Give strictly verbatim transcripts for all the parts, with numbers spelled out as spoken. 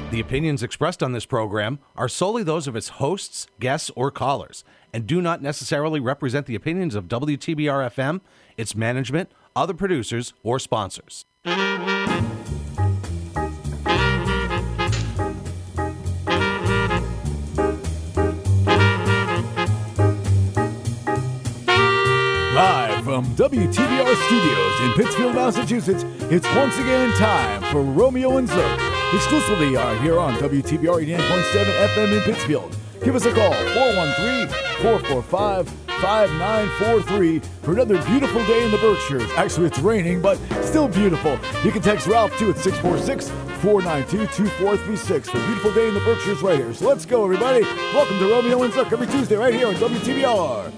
The opinions expressed on this program are solely those of its hosts, guests, or callers, and do not necessarily represent the opinions of W T B R F M, its management, other producers, or sponsors. Live from W T B R Studios in Pittsfield, Massachusetts, it's once again time for Romeo and Zook, exclusively uh, here on W T B R eighty-nine point seven F M in Pittsfield. Give us a call, four one three, four four five, five nine four three, for another beautiful day in the Berkshires. Actually, it's raining, but still beautiful. You can text Ralph, too, at six four six, four nine two, two four three six for a beautiful day in the Berkshires right here. So let's go, everybody. Welcome to Romeo and Zook every Tuesday right here on W T B R.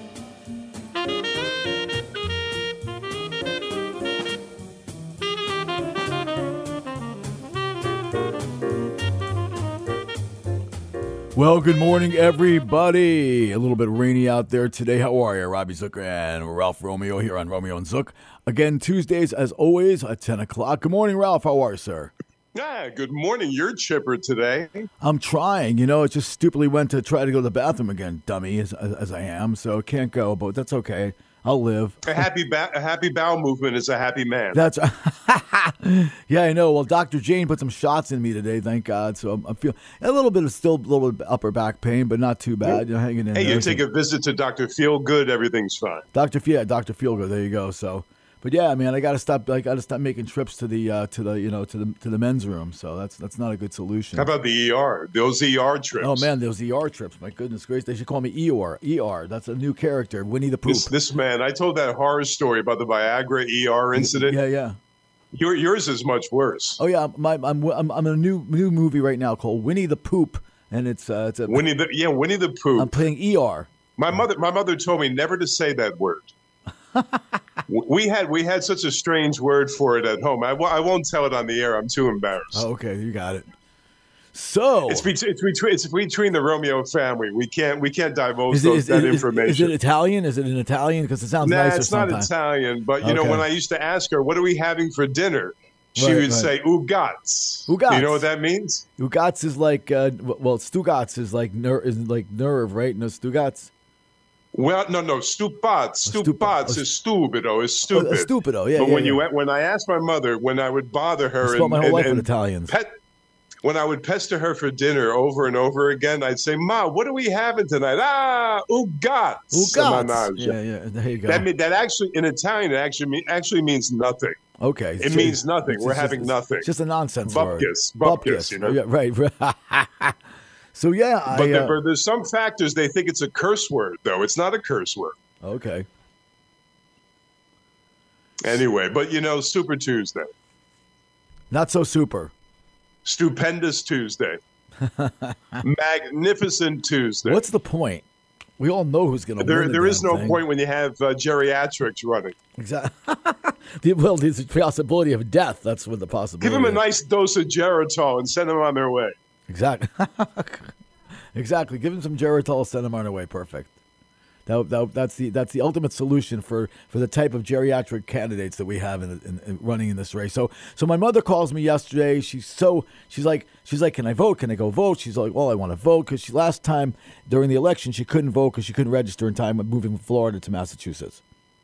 Well, good morning, everybody. A little bit rainy out there today. How are you? Robbie Zook and Ralph Romeo here on Romeo and Zook. Again, Tuesdays, as always, at ten o'clock. Good morning, Ralph. How are you, sir? Yeah, good morning. You're chipper today. I'm trying. You know, it just stupidly went to try to go to the bathroom again, dummy, as, as I am. So can't go, but that's okay. I'll live. A happy ba- a happy bowel movement is a happy man. That's yeah, I know. Well, Doctor Jane put some shots in me today, thank God. So I'm, I'm feeling a little bit of still a little bit of upper back pain, but not too bad. You know, hanging in hey, there. you take a visit to Doctor Feelgood, everything's fine. Doctor Yeah, Doctor Feelgood. There you go. So, but yeah, man, I got to stop. I got to stop making trips to the uh, to the you know to the to the men's room. So that's that's not a good solution. How about the E R? Those E R trips. Oh man, those E R trips. My goodness gracious, they should call me E R. E R. That's a new character, Winnie the Pooh. This, this man, I told that horror story about the Viagra E R incident. Yeah, yeah. Your, yours is much worse. Oh yeah, my, I'm I'm I'm in a new new movie right now called Winnie the Poop, and it's uh, it's a Winnie the yeah Winnie the Pooh. I'm playing E R. My mother my mother told me never to say that word. we had we had such a strange word for it at home. I, I won't tell it on the air. I'm too embarrassed. Oh, okay, you got it. So it's between it's between it's between the Romeo family. We can't we can't divulge is it, those, is, that is, information. Is it Italian? Is it an Italian? Because it sounds nah, nicer. it's not sometimes. Italian. But you okay. know, when I used to ask her, "What are we having for dinner?" She right, would right. say "Ugats." Ugats. You know what that means? Ugats is like uh, well, Stugats is like ner- is like nerve, right? No, Stugats. Well, no, no, stupats. Oh, Stupats oh, is stupido, is stupid. Oh, stupido, yeah. But yeah, when yeah. you when I asked my mother, when I would bother her, I spent and, my whole and, life and with Italians. Pet, when I would pester her for dinner over and over again, I'd say, "Ma, what are we having tonight?" Ah, ugats. Ugats. Yeah, yeah. There you go. That mean, that actually in Italian it actually mean, actually means nothing. Okay. It so means nothing. it's We're just, having it's, nothing. It's just a nonsense Bupkis, word. bupkis, you know. Yeah, right. So yeah, I, but, there, uh, but there's some factors they think it's a curse word, though. It's not a curse word. Okay. Anyway, but you know, Super Tuesday. Not so super. Stupendous Tuesday. Magnificent Tuesday. What's the point? We all know who's going to there, win. The there is no thing. point when you have uh, geriatrics running. Exactly. Well, there's a possibility of death. That's what the possibility. Give them a is. nice dose of Geritol and send them on their way. Exactly. Exactly. Give them some Geritol, send them on their way. Perfect. That, that, that's the that's the ultimate solution for, for the type of geriatric candidates that we have in, in, in running in this race. So so my mother calls me yesterday. She's so she's like she's like, can I vote? Can I go vote? She's like, well, I want to vote because she last time during the election she couldn't vote because she couldn't register in time moving from Florida to Massachusetts.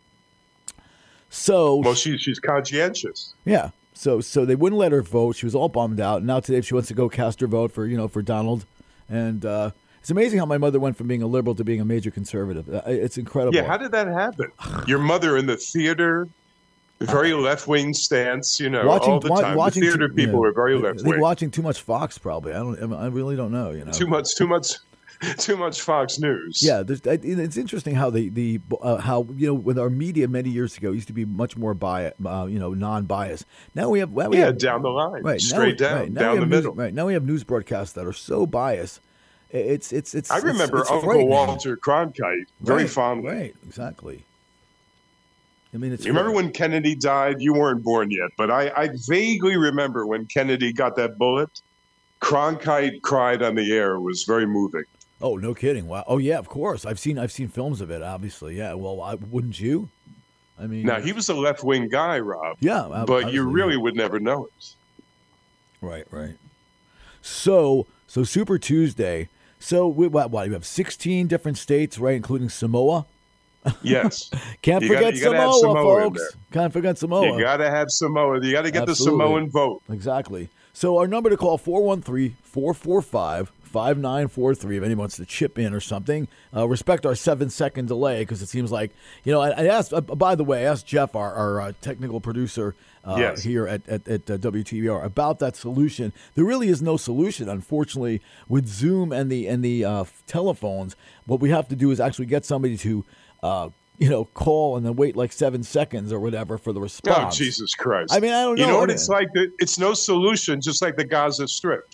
So well, she she's conscientious. Yeah. So so they wouldn't let her vote. She was all bummed out. And now today she wants to go cast her vote for you know for Donald. And uh, it's amazing how my mother went from being a liberal to being a major conservative. It's incredible. Yeah, how did that happen? Your mother in the theater, very left-wing stance, you know, watching, all the time. Watching the theater too, people yeah, were very I left-wing. think watching too much Fox, probably. I don't. I really don't know. You know, too much, too much, too much Fox News. Yeah, it's interesting how the the uh, how you know with our media many years ago used to be much more bias, uh, you know, non-biased. Now we have well, we yeah, have, down the line, right, straight now, down, right, now down the news, middle. Right now we have news broadcasts that are so biased. It's it's it's. I remember it's, it's Uncle Walter Cronkite very right, fondly. Right, exactly. I mean, it's. You remember when Kennedy died? You weren't born yet, but I, I vaguely remember when Kennedy got that bullet. Cronkite cried on the air. It was very moving. Oh, no kidding! Wow. Oh, yeah. Of course, I've seen I've seen films of it. Obviously, yeah. Well, I, wouldn't you? I mean, now he was a left wing guy, Rob. Yeah, but you really yeah. would never know it. Right, right. So, so Super Tuesday. So, we, what, what? We have sixteen different states, right, including Samoa. Yes. Can't You forget gotta- you gotta have Samoa, Samoa in folks. there. Can't forget Samoa. You got to have Samoa. You got to get Absolutely. the Samoan vote. Exactly. So our number to call, four one three, four four five, five nine four three, if anyone wants to chip in or something. Uh, respect our seven-second delay because it seems like, you know, I, I asked, uh, by the way, I asked Jeff, our, our uh, technical producer uh, Yes. here at, at, at uh, W T B R, about that solution. There really is no solution, unfortunately, with Zoom and the, and the uh, telephones. What we have to do is actually get somebody to uh, you know, call and then wait like seven seconds or whatever for the response. Oh, Jesus Christ. I mean, I don't know. You know I what mean- it's like? It's no solution, just like the Gaza Strip.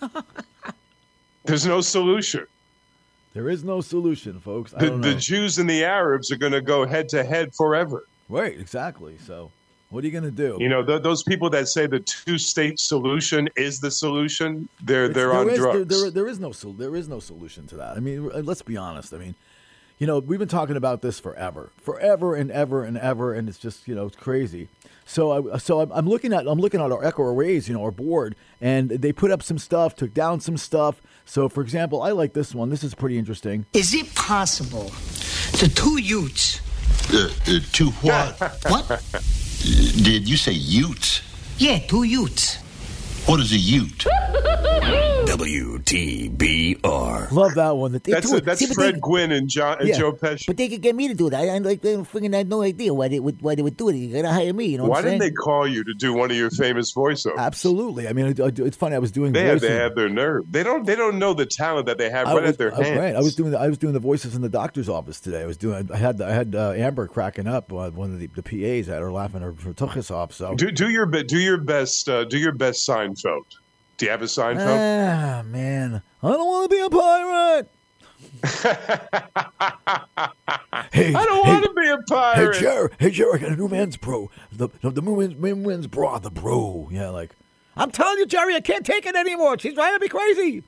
There's no solution. There is no solution, folks. I The, don't know. the Jews and the Arabs are going to go head to head forever. Right, exactly. So what are you going to do? You know, th- those people that say the two-state solution is the solution, they're It's- they're there on is- there- drugs. there- there is no sol- there is no solution to that. I mean, uh, let's be honest. I mean, you know, we've been talking about this forever, forever and ever and ever, and it's just, you know, it's crazy. So, I, so I'm, I'm looking at I'm looking at our Echo Arrays, you know, our board, and they put up some stuff, took down some stuff. So, for example, I like this one. This is pretty interesting. Is it possible the two Utes? Uh, uh, two what? What? Did you say Utes? Yeah, two Utes. What is a Ute? W T B R. Love that one. That they that's do a, it. that's See, but Fred they- Gwynn and, John, and Yeah, Joe Pesci. but they could get me to do it. I, I like they freaking had no idea why they would why they would do it. You gotta hire me. You know Why what I'm didn't saying? they call you to do one of your famous voiceovers? Absolutely. I mean, I, I, it's funny. I was doing They have, voices. they have their nerve. They don't. They don't know the talent that they have I right was, at their I was- hands. right. I was doing the, I was doing the voices in the doctor's office today. I was doing. I had I had uh, Amber cracking up. Uh, one of the, the P As had her laughing her, her tuchus off. So Do do your be- do your best. Uh, do your best Seinfeld. Do you have a Seinfeld? ah man, I don't want to be a pirate. hey, I don't hey, want to be a Hey pirate. Jerry, hey Jerry, I got a new man's bro. The the, the man's, man's bra, the bro. Yeah, like I'm telling you, Jerry, I can't take it anymore. She's driving me crazy.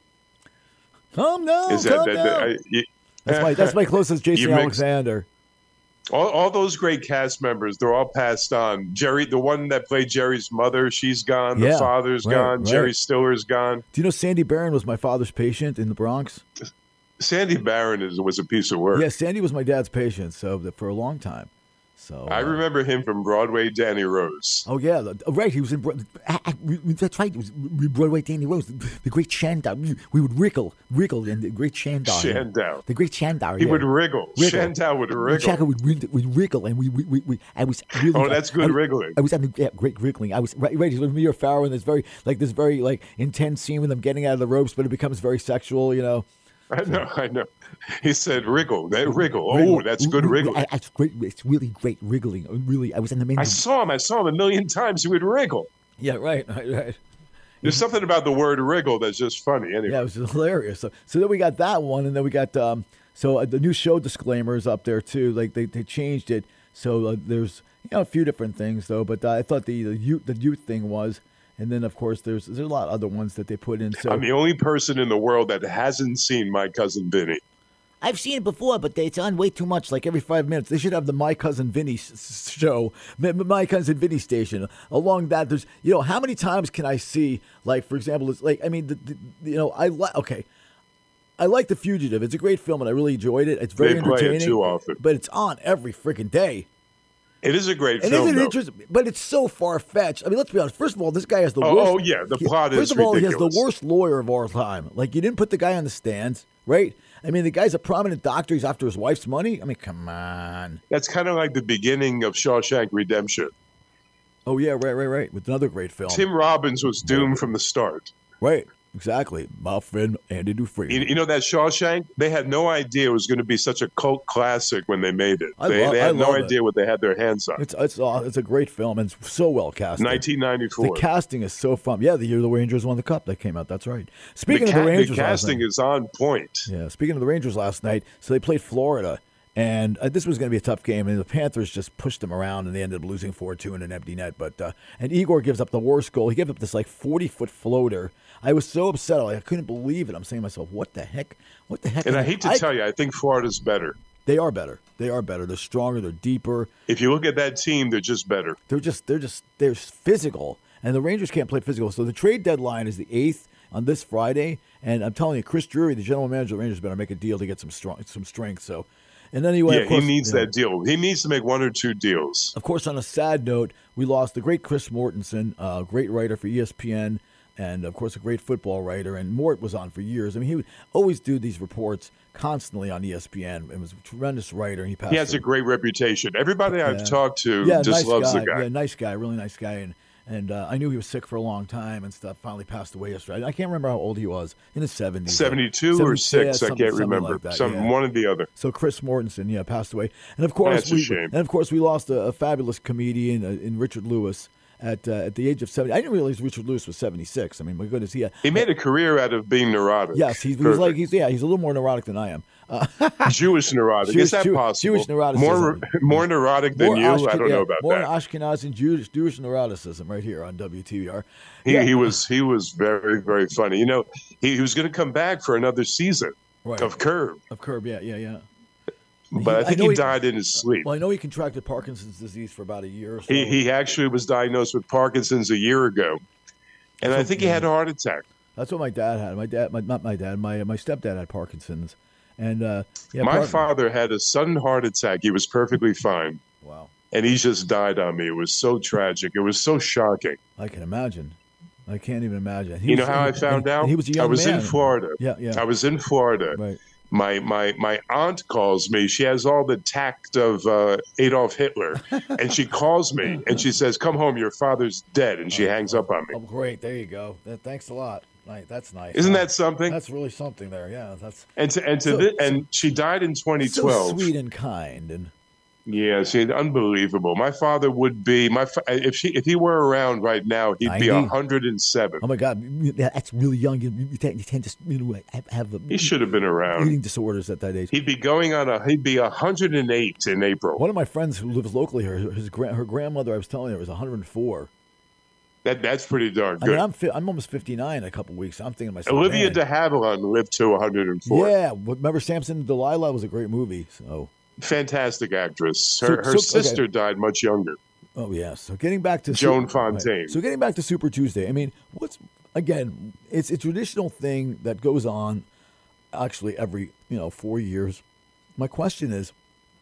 Calm down, Is that, calm that, down. that I, you, that's my that's my closest Jason You mix- Alexander. all, all those great cast members, they're all passed on. Jerry, the one that played Jerry's mother, she's gone. Yeah, the father's right, gone. right. Jerry Stiller's gone. Do you know Sandy Barron was my father's patient in the Bronx? Sandy Barron is, was a piece of work. Yeah, Sandy was my dad's patient, so that for a long time. So I uh, remember him from Broadway, Danny Rose. Oh yeah, the, oh, right. He was in. Bro- Ah, ah, that's right. It was Broadway Danny Rose, the, the great Shandar. We, we would wriggle, wriggle, and the great Shandar. Shandau. The great Shandar. He yeah. would wriggle. Wriggle. Shandau would wriggle. Shaka would, wrig- would wriggle, and we, we, we, we I was really. Oh, that's good I, was- wriggling. I was having yeah, great wriggling. I was Right, right. He's with me or Farrow in this very like this very like intense scene with them getting out of the ropes, but it becomes very sexual. You know. I know, I know. He said wriggle. That wriggle. Wriggle. Oh, that's good I, wriggling. I, it's great. It's really great wriggling. Really, I was in the main. I saw him. I saw him a million times. He would wriggle. Yeah. Right. Right. Right. There's something about the word wriggle that's just funny. Anyway, Yeah, it was hilarious. So, so then we got that one, and then we got um, so uh, the new show disclaimers up there too. Like they, they changed it, so uh, there's you know a few different things though. But uh, I thought the the youth the youth thing was, and then of course there's there's a lot of other ones that they put in. So I'm the only person in the world that hasn't seen My Cousin Vinny. I've seen it before, but it's on way too much. like every five minutes, they should have the My Cousin Vinny s- s- show, M- My Cousin Vinny station. Along that, there's you know how many times can I see like for example, it's like I mean the, the, you know I like okay. I like The Fugitive. It's a great film, and I really enjoyed it. It's very They play it entertaining. too often. But it's on every freaking day. It is a great And film. isn't it though. interesting? But it's so far fetched. I mean, let's be honest. First of all, this guy has the Oh, worst. oh, yeah, the he- plot First is of all, he has ridiculous. the worst lawyer of all time. Like you didn't put the guy on the stands, right? I mean, the guy's a prominent doctor. He's after his wife's money. I mean, come on. That's kind of like the beginning of Shawshank Redemption. Oh yeah, right, right, right. With another great film. Tim Robbins was doomed from the start. Right. Exactly. My friend Andy Dufresne. You, you know that Shawshank? They had no idea it was going to be such a cult classic when they made it. I They, love- they I had no love it. idea what they had their hands on. It's it's uh, it's a great film and it's so well cast. nineteen ninety-four. The casting is so fun. Yeah, the year the Rangers won the cup that came out. That's right. The, Speaking ca- of the the Rangers, last casting night- is on point. Yeah, speaking of the Rangers last night, so they played Florida, and uh, this was going to be a tough game, and the Panthers just pushed them around, and they ended up losing four two in an empty net. But uh, and Igor gives up the worst goal. He gave up this like forty-foot floater. I was so upset. Like, I couldn't believe it. I'm saying to myself, what the heck? What the heck? And I hate to tell you, I think Florida's better. They are better. They are better. They're stronger. They're deeper. If you look at that team, they're just better. They're just they're just they're physical, and the Rangers can't play physical. So the trade deadline is the eighth, on this Friday. And I'm telling you, Chris Drury, the general manager of the Rangers, better make a deal to get some strong, some strength. So, and anyway, yeah, of course, he needs yeah. that deal. He needs to make one or two deals. Of course, on a sad note, we lost the great Chris Mortensen, a great writer for E S P N, and of course, a great football writer. And Mort was on for years. I mean, he would always do these reports constantly on E S P N. He was a tremendous writer, and he passed. He has away. a great reputation. Everybody I've Yeah. talked to yeah, just nice loves guy. the guy. Yeah, nice guy, really nice guy. And and uh, I knew he was sick for a long time and stuff. Finally passed away yesterday. I can't remember how old he was. In his seventies. seventy-two or six, yeah, I something- can't something remember. like that, Some yeah. one or the other. So Chris Mortensen, yeah, passed away, and of course That's a we shame. and of course we lost a, a fabulous comedian uh, in Richard Lewis at uh, at the age of seventy. I didn't realize Richard Lewis was seventy-six. I mean, my goodness, he. Uh, He made a career out of being neurotic. yes, he's, he's Perfect. like he's yeah he's a little more neurotic than I am. Uh, Jewish neurotic. Jewish- Is that Jew- possible? Jewish neuroticism. More more neurotic than more you? Ashken- I don't yeah, know about more that. Ashkenazi Jewish Jewish neuroticism right here on W T V R. He, Yeah. he was he was very very funny. You know, he, he was going to come back for another season Right. of Curb, Of Curb, yeah, yeah, yeah. but I think know he, he- died in his sleep. Well, I know he contracted Parkinson's disease for about a year or so. He he actually was diagnosed with Parkinson's a year ago, and I think he had a heart attack. That's what my dad had. My dad, my, not my dad, my my stepdad had Parkinson's, and uh, yeah, My Parkin- father had a sudden heart attack. He was perfectly fine, Wow, and he just died on me. It was so tragic. It was so shocking. I can imagine. I can't even imagine. He You know was- how I and- found and out? He was a young I was man. in Florida. Yeah, yeah. I was in Florida. Right. My my my aunt calls me. She has all the tact of uh, Adolf Hitler, and she calls me and she says, "Come home, your father's dead," and she hangs up on me. Oh, great. There you go. That, thanks a lot. Right, that's nice. Isn't Wow. that something? That's really something there. Yeah, that's And to, and to So- thi- and she died in twenty twelve. so sweet and kind. And Yeah, see, unbelievable. My father would be my fa- if she if he were around right now, he'd be ninety? a hundred and seven. oh my God, that's really young. You, you, tend, you tend to you know have, have the He should have been around. eating disorders at that age. He'd be going on a he'd be a hundred and eight in April. One of my friends who lives locally here, his gra- her grandmother, I was telling you, was one hundred four. That that's pretty darn I good. mean, I'm fi- I'm almost fifty-nine in a couple weeks. I'm thinking to myself, Olivia man, de Havilland lived to one hundred and four. yeah. Remember Samson and Delilah was a great movie. So, Fantastic actress. Her, So- her so- okay. sister died much younger. oh yeah. So getting back to Joan Super- Fontaine. So getting back to Super Tuesday. I mean, what's again? It's a traditional thing that goes on, actually every you know four years. My question is,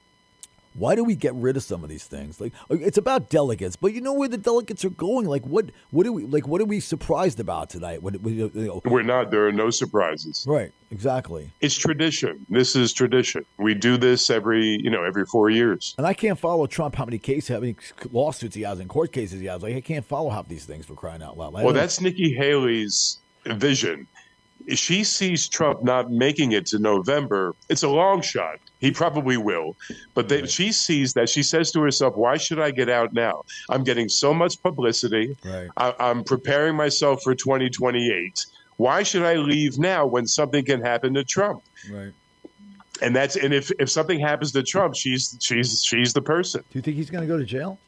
why do we get rid of some of these things? Like it's about delegates, but you know where the delegates are going. Like what? What are we like? What are we surprised about tonight? What? what you know, We're not. There are no surprises. right. Exactly. It's tradition. This is tradition. We do this every you know every four years. And I can't follow Trump. How many cases, how many lawsuits he has, and court cases he has? Like I can't follow half these things for crying out loud. Like, I Well, don't- that's Nikki Haley's vision. She sees Trump not making it to November. It's a long shot. He probably will. But they, she sees that. She says to herself, why should I get out now? I'm getting so much publicity. Right. I, I'm preparing myself for twenty twenty-eight. Why should I leave now when something can happen to Trump? right. And that's and if, if something happens to Trump, she's she's she's the person. Do you think he's going to go to jail?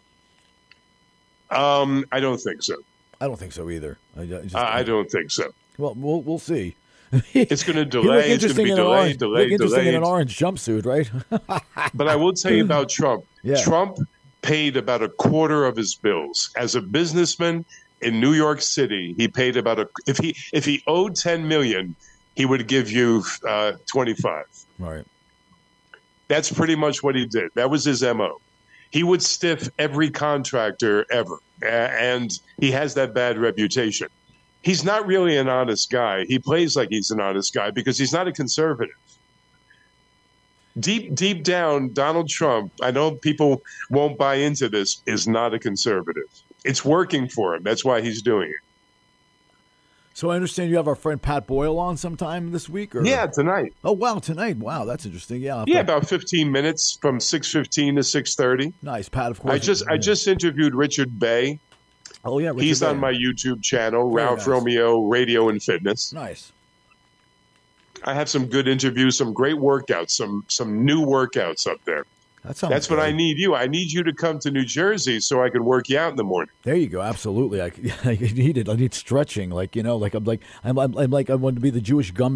Um, I don't think so. I don't think so either. I, I just, I, I don't think so. Well, we'll we'll see. It's going to He looked delay. It's going to interesting be in an orange. delayed, look delayed, interesting in an delayed. orange jumpsuit, right? But I will tell you about Trump. Yeah. Trump paid about a quarter of his bills as a businessman in New York City. He paid about a if he if he owed ten million, he would give you uh, twenty-five. right. That's pretty much what he did. That was his M O. He would stiff every contractor ever, a- and he has that bad reputation. He's not really an honest guy. He plays like he's an honest guy because he's not a conservative. Deep, deep down, Donald Trump, I know people won't buy into this, is not a conservative. It's working for him. That's why he's doing it. So I understand you have our friend Pat Boyle on sometime this week, or Yeah, tonight. Oh wow, tonight. Wow, that's interesting. Yeah. Yeah, about fifteen minutes from six fifteen to six thirty. nice, Pat. Of course. I just I just interviewed Richard Bay. Oh yeah, Richard He's on Bay. my YouTube channel, Very Ralph nice. Romeo Radio and Fitness. Nice. I have some good interviews, some great workouts, some some new workouts up there. That sounds That's what good. I need you. I need you to come to New Jersey so I can work you out in the morning. There you go. Absolutely. I, I need it. I need stretching. Like you know, like I'm like I'm, I'm, I'm like I want to be the Jewish Gumby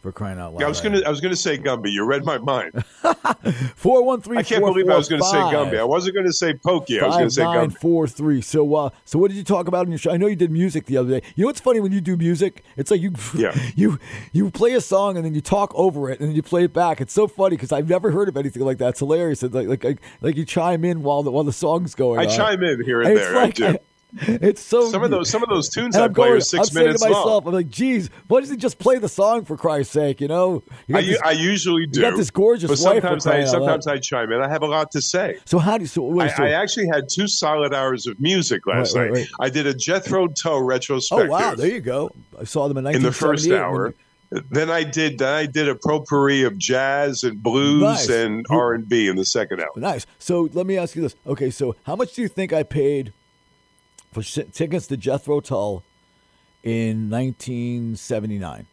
For crying out loud! Yeah, I was gonna, I was gonna say Gumby. You read my mind. Four one three. I can't believe I was going to say Gumby. I wasn't going to say Pokey. I was going to say Gumby. Four three. So, uh, so what did you talk about in your show? I know you did music the other day. You know what's funny when you do music? It's like you, yeah. you, you play a song and then you talk over it and then you play it back. It's so funny because I've never heard of anything like that. It's hilarious. It's like, like, like, like you chime in while the while the song's going. I on. chime in here and, and there. Like, I do. It's so some of those some of those tunes I play going, are six I'm minutes saying to myself, long. I'm like, geez, why doesn't he just play the song for Christ's sake? You know, you I, this, I usually do. You got this gorgeous but wife. sometimes I sometimes I chime in. I have a lot to say. So how do you? So, wait, I, so I actually had two solid hours of music last right, night. Right, right. I did a Jethro Tull retrospective. Oh wow, there you go. I saw them in in the first hour. You... Then I did then I did a potpourri of jazz and blues nice. and R and B in the second hour. Nice. So let me ask you this. Okay, so how much do you think I paid for tickets to Jethro Tull in nineteen seventy-nine?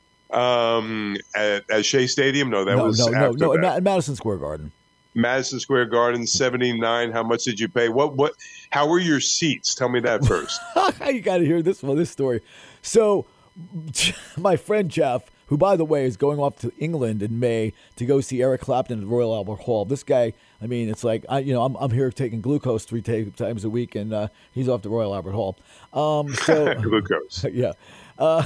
Um, at, at Shea Stadium? No, that no, was no, after no, no, that. At Madison Square Garden. Madison Square Garden, seventy-nine. How much did you pay? What? What? How were your seats? Tell me that first. You got to hear this one, this story. So, my friend Jeff, who, by the way, is going off to England in May to go see Eric Clapton at the Royal Albert Hall. This guy, I mean, it's like, I, you know, I'm, I'm here taking glucose three t- times a week, and uh, he's off to Royal Albert Hall. Um, so glucose. Yeah. Uh,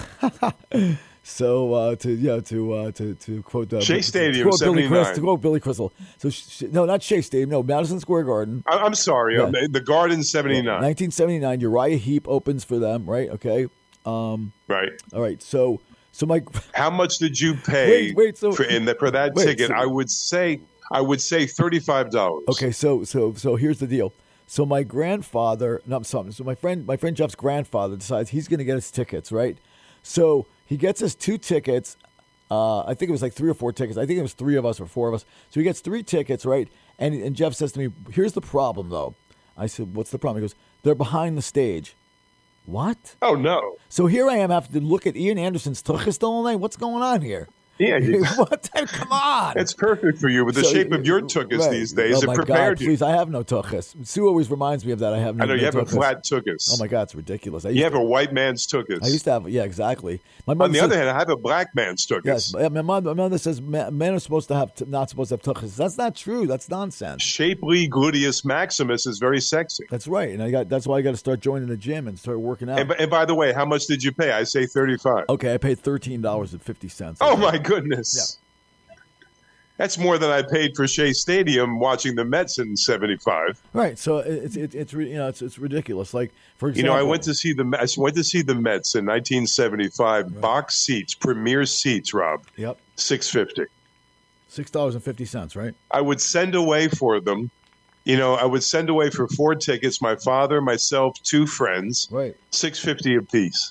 so uh, to you know to uh, to to quote uh, Shea Stadium, to quote Billy seventy-nine. Crystal, to quote Billy Crystal. So sh- no, not Shea Stadium. No, Madison Square Garden. I- I'm sorry. Yeah. Um, the Garden, seventy-nine. Yeah, nineteen seventy-nine. Uriah Heep opens for them, right? Okay. Um, right. All right. So so my. How much did you pay wait, wait, so, for, in the, for that wait, ticket? So, I would say I would say thirty-five dollars. Okay. So so so here's the deal. So my grandfather, no, I'm sorry. So my friend, my friend Jeff's grandfather decides he's going to get us tickets, right? So he gets us two tickets. Uh, I think it was like three or four tickets. I think it was three of us or four of us. So he gets three tickets, right? And and Jeff says to me, "Here's the problem, though." I said, "What's the problem?" He goes, "They're behind the stage." What? Oh no! So here I am having to look at Ian Anderson's tuchus all night. What's going on here? Yeah, you, what? Come on! It's perfect for you with the So, shape of your tuchus right. these days. Oh it my prepared God, you. please, I have no tuchus. Sue always reminds me of that. I have no. I know you no have tuchus. a flat tuchus. Oh my God, it's ridiculous. I used You have to, a white man's tuchus. I used to have, yeah, exactly. My On mother the says, other hand, I have a black man's tuchus. yes, my my mother, my mother says men men are supposed to have, t- not supposed to have tuchus. That's not true. That's nonsense. Shapely gluteus maximus is very sexy. That's right, and I got that's why I got to start joining the gym and start working out. And, and by the way, how much did you pay? I say thirty-five. Okay, I paid thirteen dollars and fifty cents. Oh my goodness. That's more than I paid for Shea Stadium watching the Mets in seventy-five. Right, so it's it's it's you know it's it's ridiculous. Like for example, You know, I went to see the I went to see the Mets in nineteen seventy-five. Right. Box seats, premier seats, Rob. Yep, six fifty. six dollars and fifty cents. Right. I would send away for them. You know, I would send away for four tickets. My father, myself, two friends. Right. six fifty apiece.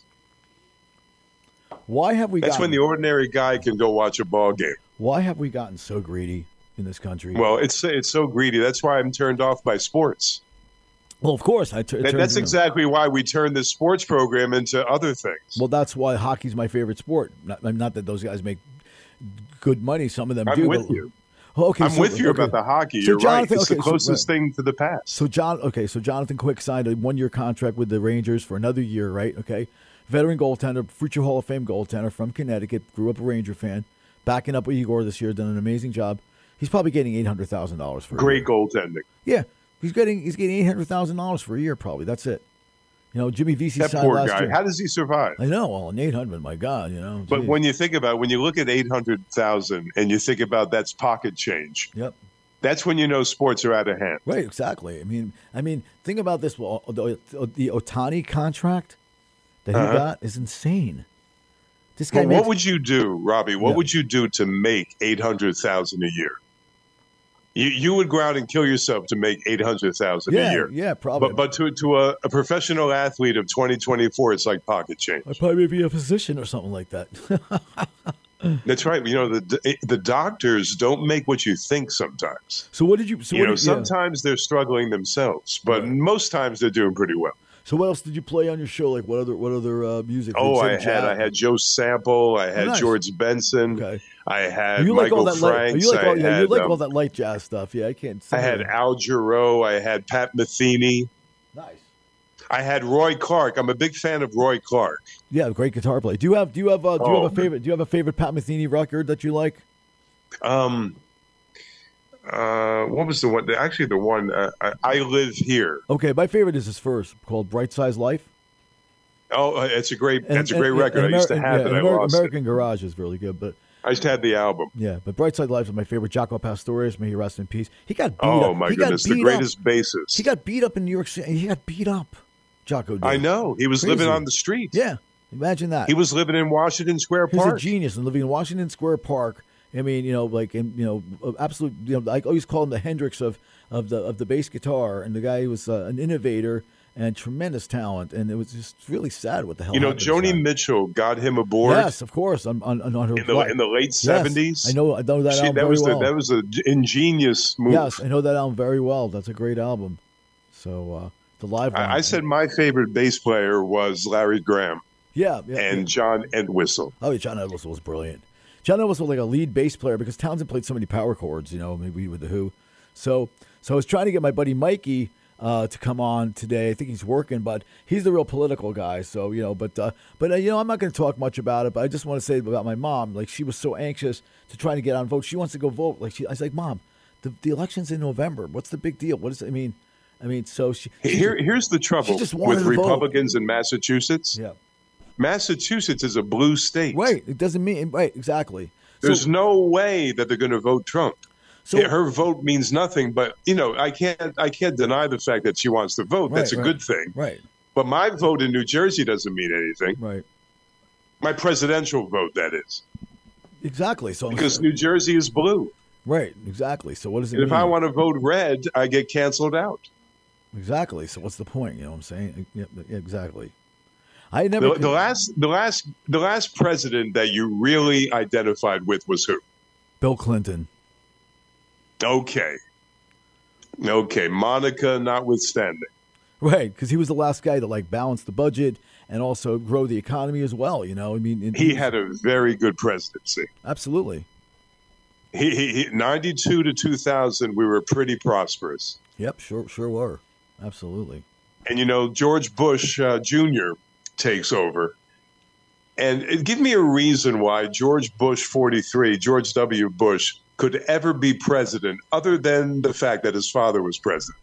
Why have we? That's gotten, when the ordinary guy can go watch a ball game. Why have we gotten so greedy in this country? Well, it's it's so greedy. That's why I'm turned off by sports. well, of course, I. T- That, turned, that's you know, exactly why we turned this sports program into other things. Well, that's why hockey's my favorite sport. Not, not that those guys make good money. Some of them I'm do. with but, you. Oh, okay, I'm so- with you okay. about the hockey. So You're Jonathan- right. It's okay, the so- closest right. thing to the past. So John, okay, so Jonathan Quick signed a one-year contract with the Rangers for another year, right? Okay, veteran goaltender, future Hall of Fame goaltender from Connecticut, grew up a Ranger fan, backing up with Igor this year, done an amazing job. He's probably getting eight hundred thousand dollars for a Great year. goaltending. Yeah, he's getting he's getting eight hundred thousand dollars for a year, probably. That's it. You know, Jimmy Vesey That signed poor last guy. year. How does he survive? I know, well, an eight hundred, my God, you know. But geez. when you think about it, when you look at eight hundred thousand and you think about that's pocket change, Yep. that's when you know sports are out of hand. Right, exactly. I mean, I mean, think about this: well, the, the Ohtani contract that he Uh-huh. got is insane. This guy But makes, what would you do, Robbie? What Yeah. would you do to make eight hundred thousand a year? You you would go out and kill yourself to make eight hundred thousand yeah, a year. yeah, probably. But but to to a, a professional athlete of twenty twenty-four, it's like pocket change. I'd probably be a physician or something like that. That's right. You know, the the doctors don't make what you think sometimes. So what did you? So You what know, did, yeah. sometimes they're struggling themselves, but Right. most times they're doing pretty well. So what else did you play on your show? Like what other what other uh, music? Oh, You I said had jazz. I had Joe Sample, I had nice. George Benson, Okay. I had You like all Michael that light? Franks, You like all, I yeah, had you like um, all that light jazz stuff? Yeah, I can't. I had Al Jarreau, I had Pat Metheny. Nice. I had Roy Clark. I'm a big fan of Roy Clark. Yeah, great guitar player. Do you have do you have uh, do you Oh. have a favorite do you have a favorite Pat Metheny record that you like? Um, uh, what was the one? Actually, the one uh, I, I Live Here. Okay, my favorite is his first, called Bright Size Life. Oh, uh, it's a great. And- That's a great and- record. and I used to Ameri- have yeah, it. I Ameri- lost American Garage is really good, but it. I just had the album. yeah, but Bright Side Life is my favorite. Jaco Pastorius, may he rest in peace. He got beat Oh up. my he got goodness, the beat greatest Up. bassist. He got beat up in New York City. He got beat up. Jaco did. I know. He was Crazy. living on the street. Yeah, imagine that. He was living in Washington Square He was Park. a genius and living in Washington Square Park. I mean, you know, like, and, you know, absolute. You know, I always call him the Hendrix of, of the of the bass guitar. And the guy was uh, an innovator and tremendous talent. And it was just really sad what the hell. You know, happened to this Joni guy. Mitchell got him aboard. Yes, of course. On on, on her in the flight. in the late Yes, seventies. I know. I know that She- album that very was well. the, that was an ingenious move. Yes, I know that album very well. That's a great album. So uh, the live one. I, I said my favorite bass player was Larry Graham yeah, yeah, and yeah. John Entwistle. Oh, yeah, John Entwistle was brilliant. John Entwistle was like a lead bass player because Townsend played so many power chords, you know, maybe with the Who. So, so I was trying to get my buddy Mikey uh, to come on today. I think he's working, but he's the real political guy. So, you know, but uh, but uh, you know, I'm not going to talk much about it. But I just want to say about my mom. Like, she was so anxious to try to get on vote. She wants to go vote. Like, she, I was like, Mom, the the election's in November. What's the big deal? What is it? I mean, I mean, so she. she Here, here's the trouble she just wanted with to vote. Republicans in Massachusetts. yeah. Massachusetts is a blue state. Right. It doesn't mean right. Exactly. There's so, no way that they're going to vote Trump. so Her vote means nothing. But you know, I can't I can't deny the fact that she wants to vote. Right, That's a right. good thing. right. But my vote in New Jersey doesn't mean anything. Right. My presidential vote, that is, Exactly. So I'm- because New Jersey is blue. right. Exactly. So what does it And if mean? I want to vote red, I get canceled out. Exactly. So what's the point? You know what I'm saying? Yeah, yeah, exactly. I never. The, the last, the last, the last president that you really identified with was who? Bill Clinton. Okay, okay, Monica notwithstanding. Right, because he was the last guy to like balance the budget and also grow the economy as well. You know, I mean, it- He had a very good presidency. absolutely. He, he, he ninety-two to two thousand, we were pretty prosperous. Yep, sure, sure were. Absolutely. And you know, George Bush uh, Junior takes over, and it, give me a reason why George Bush forty-three, George W. Bush, could ever be president, other than the fact that his father was president.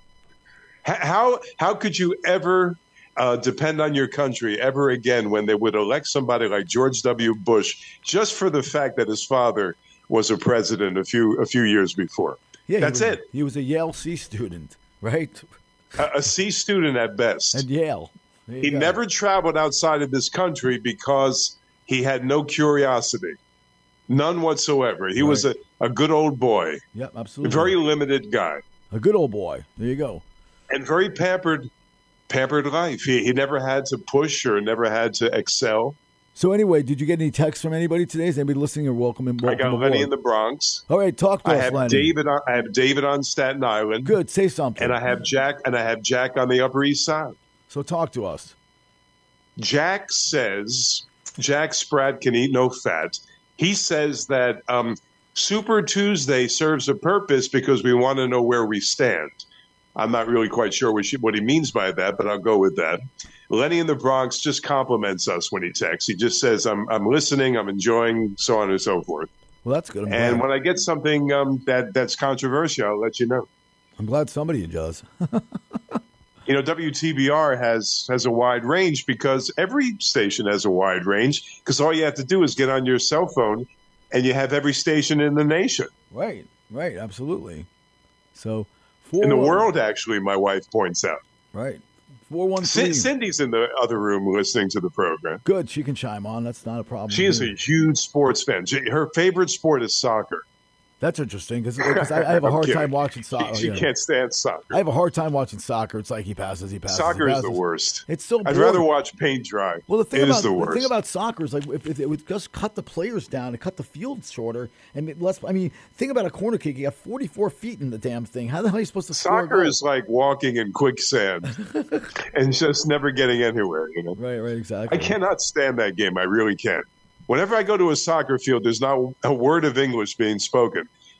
H- How how could you ever uh, depend on your country ever again when they would elect somebody like George W. Bush just for the fact that his father was a president a few a few years before? Yeah, That's he was, it. He was a Yale C student, right? A, a C student at best. At Yale. There you He go. never traveled outside of this country because he had no curiosity, none whatsoever. He was a, Right. a good old boy, Yep, a absolutely. very limited guy, a good old boy. There you go. and very pampered, pampered life. He, he never had to push or never had to excel. So anyway, did you get any texts from anybody today? Is anybody listening or welcome? welcome I got aboard? Lenny in the Bronx. All right, talk to I us, have Lenny. David. On, I have David on Staten Island, Good, say something. and I have Jack. And I have Jack on the Upper East Side. So talk to us. Jack says, Jack Spratt can eat no fat. He says that um, Super Tuesday serves a purpose because we want to know where we stand. I'm not really quite sure what, she, what he means by that, but I'll go with that. Lenny in the Bronx just compliments us when he texts. He just says, I'm, I'm listening, I'm enjoying, so on and so forth. Well, that's good. I'm And glad. when I get something um, that, that's controversial, I'll let you know. I'm glad somebody does. You know, W T B R has has a wide range because every station has a wide range because all you have to do is get on your cell phone and you have every station in the nation. Right, right, absolutely. So, four, In the world, actually, my wife points out. right? Four one Cin- three. Cindy's in the other room listening to the program. Good, she can chime on. That's not a problem. She is a huge sports fan. She, her favorite sport is soccer. That's interesting because I, I have a I'm hard kidding. time watching soccer. She, she can't stand soccer. I have a hard time watching soccer. It's like he passes, he passes. Soccer he is passes. the worst. It's so. I'd boring. rather watch paint dry. Well, the thing It about is the the, worst. thing about soccer is like if, if it would just cut the players down and cut the field shorter and it less. I mean, think about a corner kick. You got forty-four feet in the damn thing. How the hell are you supposed to score a Soccer goal? is like walking in quicksand and just never getting anywhere. You know. right, right, exactly. I cannot stand that game. I really can't. Whenever I go to a soccer field, there's not a word of English being spoken.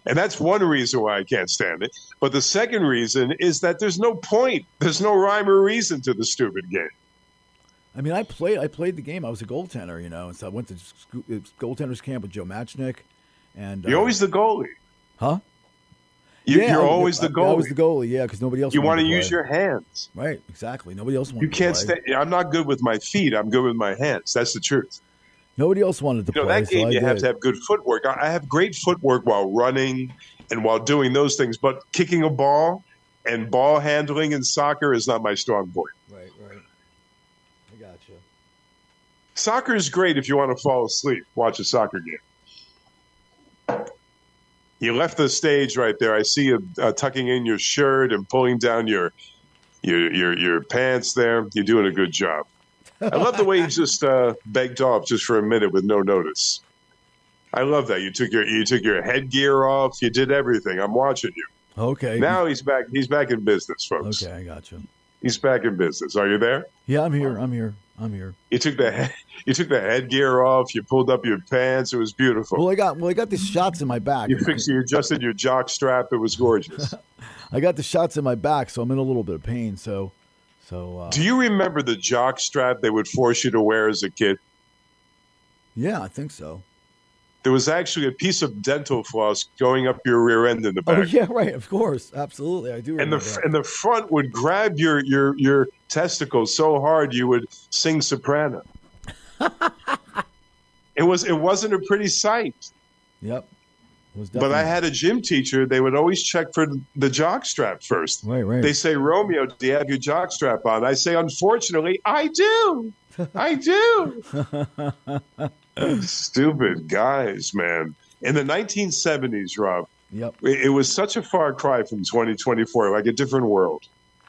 And that's one reason why I can't stand it. But the second reason is that there's no point. There's no rhyme or reason to the stupid game. I mean, I played. I played the game. I was a goaltender, you know, and so I went to sc- goaltenders camp with Joe Matchnick, and You're uh, always the goalie. huh? You, Yeah, you're I- always the I, goalie. I was the goalie, yeah, because nobody else. You wanted want to play. use your hands. Right, exactly. Nobody else wanted. You can't to play. stay. I'm not good with my feet. I'm good with my hands. That's the truth. Nobody else wanted to You know, play. that game, so I you have did. to have good footwork. I I have great footwork while running and while doing those things, but kicking a ball and ball handling in soccer is not my strong point. Right, right. I got you. Soccer is great if you want to fall asleep. Watch a soccer game. You left the stage right there. I see you uh, tucking in your shirt and pulling down your your your, your pants there. You're doing a good job. I love the way you just uh, begged off just for a minute with no notice. I love that. You took your you took your headgear off. You did everything. I'm watching you. Okay. Now he's back. He's back in business, folks. Okay, I got you. He's back in business. Are you there? Yeah, I'm here. I'm here. I'm here. You took the he- you took the headgear off. You pulled up your pants. It was beautiful. Well, I got well, I got these shots in my back. You fixed. You adjusted your jock strap. It was gorgeous. I got the shots in my back, so I'm in a little bit of pain. So, so. Uh, Do you remember the jock strap they would force you to wear as a kid? yeah, I think so. There was actually a piece of dental floss going up your rear end in the Oh back. yeah, right. Of course, absolutely. I do. And Remember the that. and the front would grab your your your testicles so hard you would sing soprano. it was it wasn't a pretty sight. Yep. It was But I definitely- had a gym teacher. They would always check for the jock strap first. Right, right. They say, Romeo, do you have your jock strap on? I say, unfortunately, I do. I do. Stupid guys, man. In the nineteen seventies, Rob, Yep. it, it was such a far cry from twenty twenty-four, like a different world.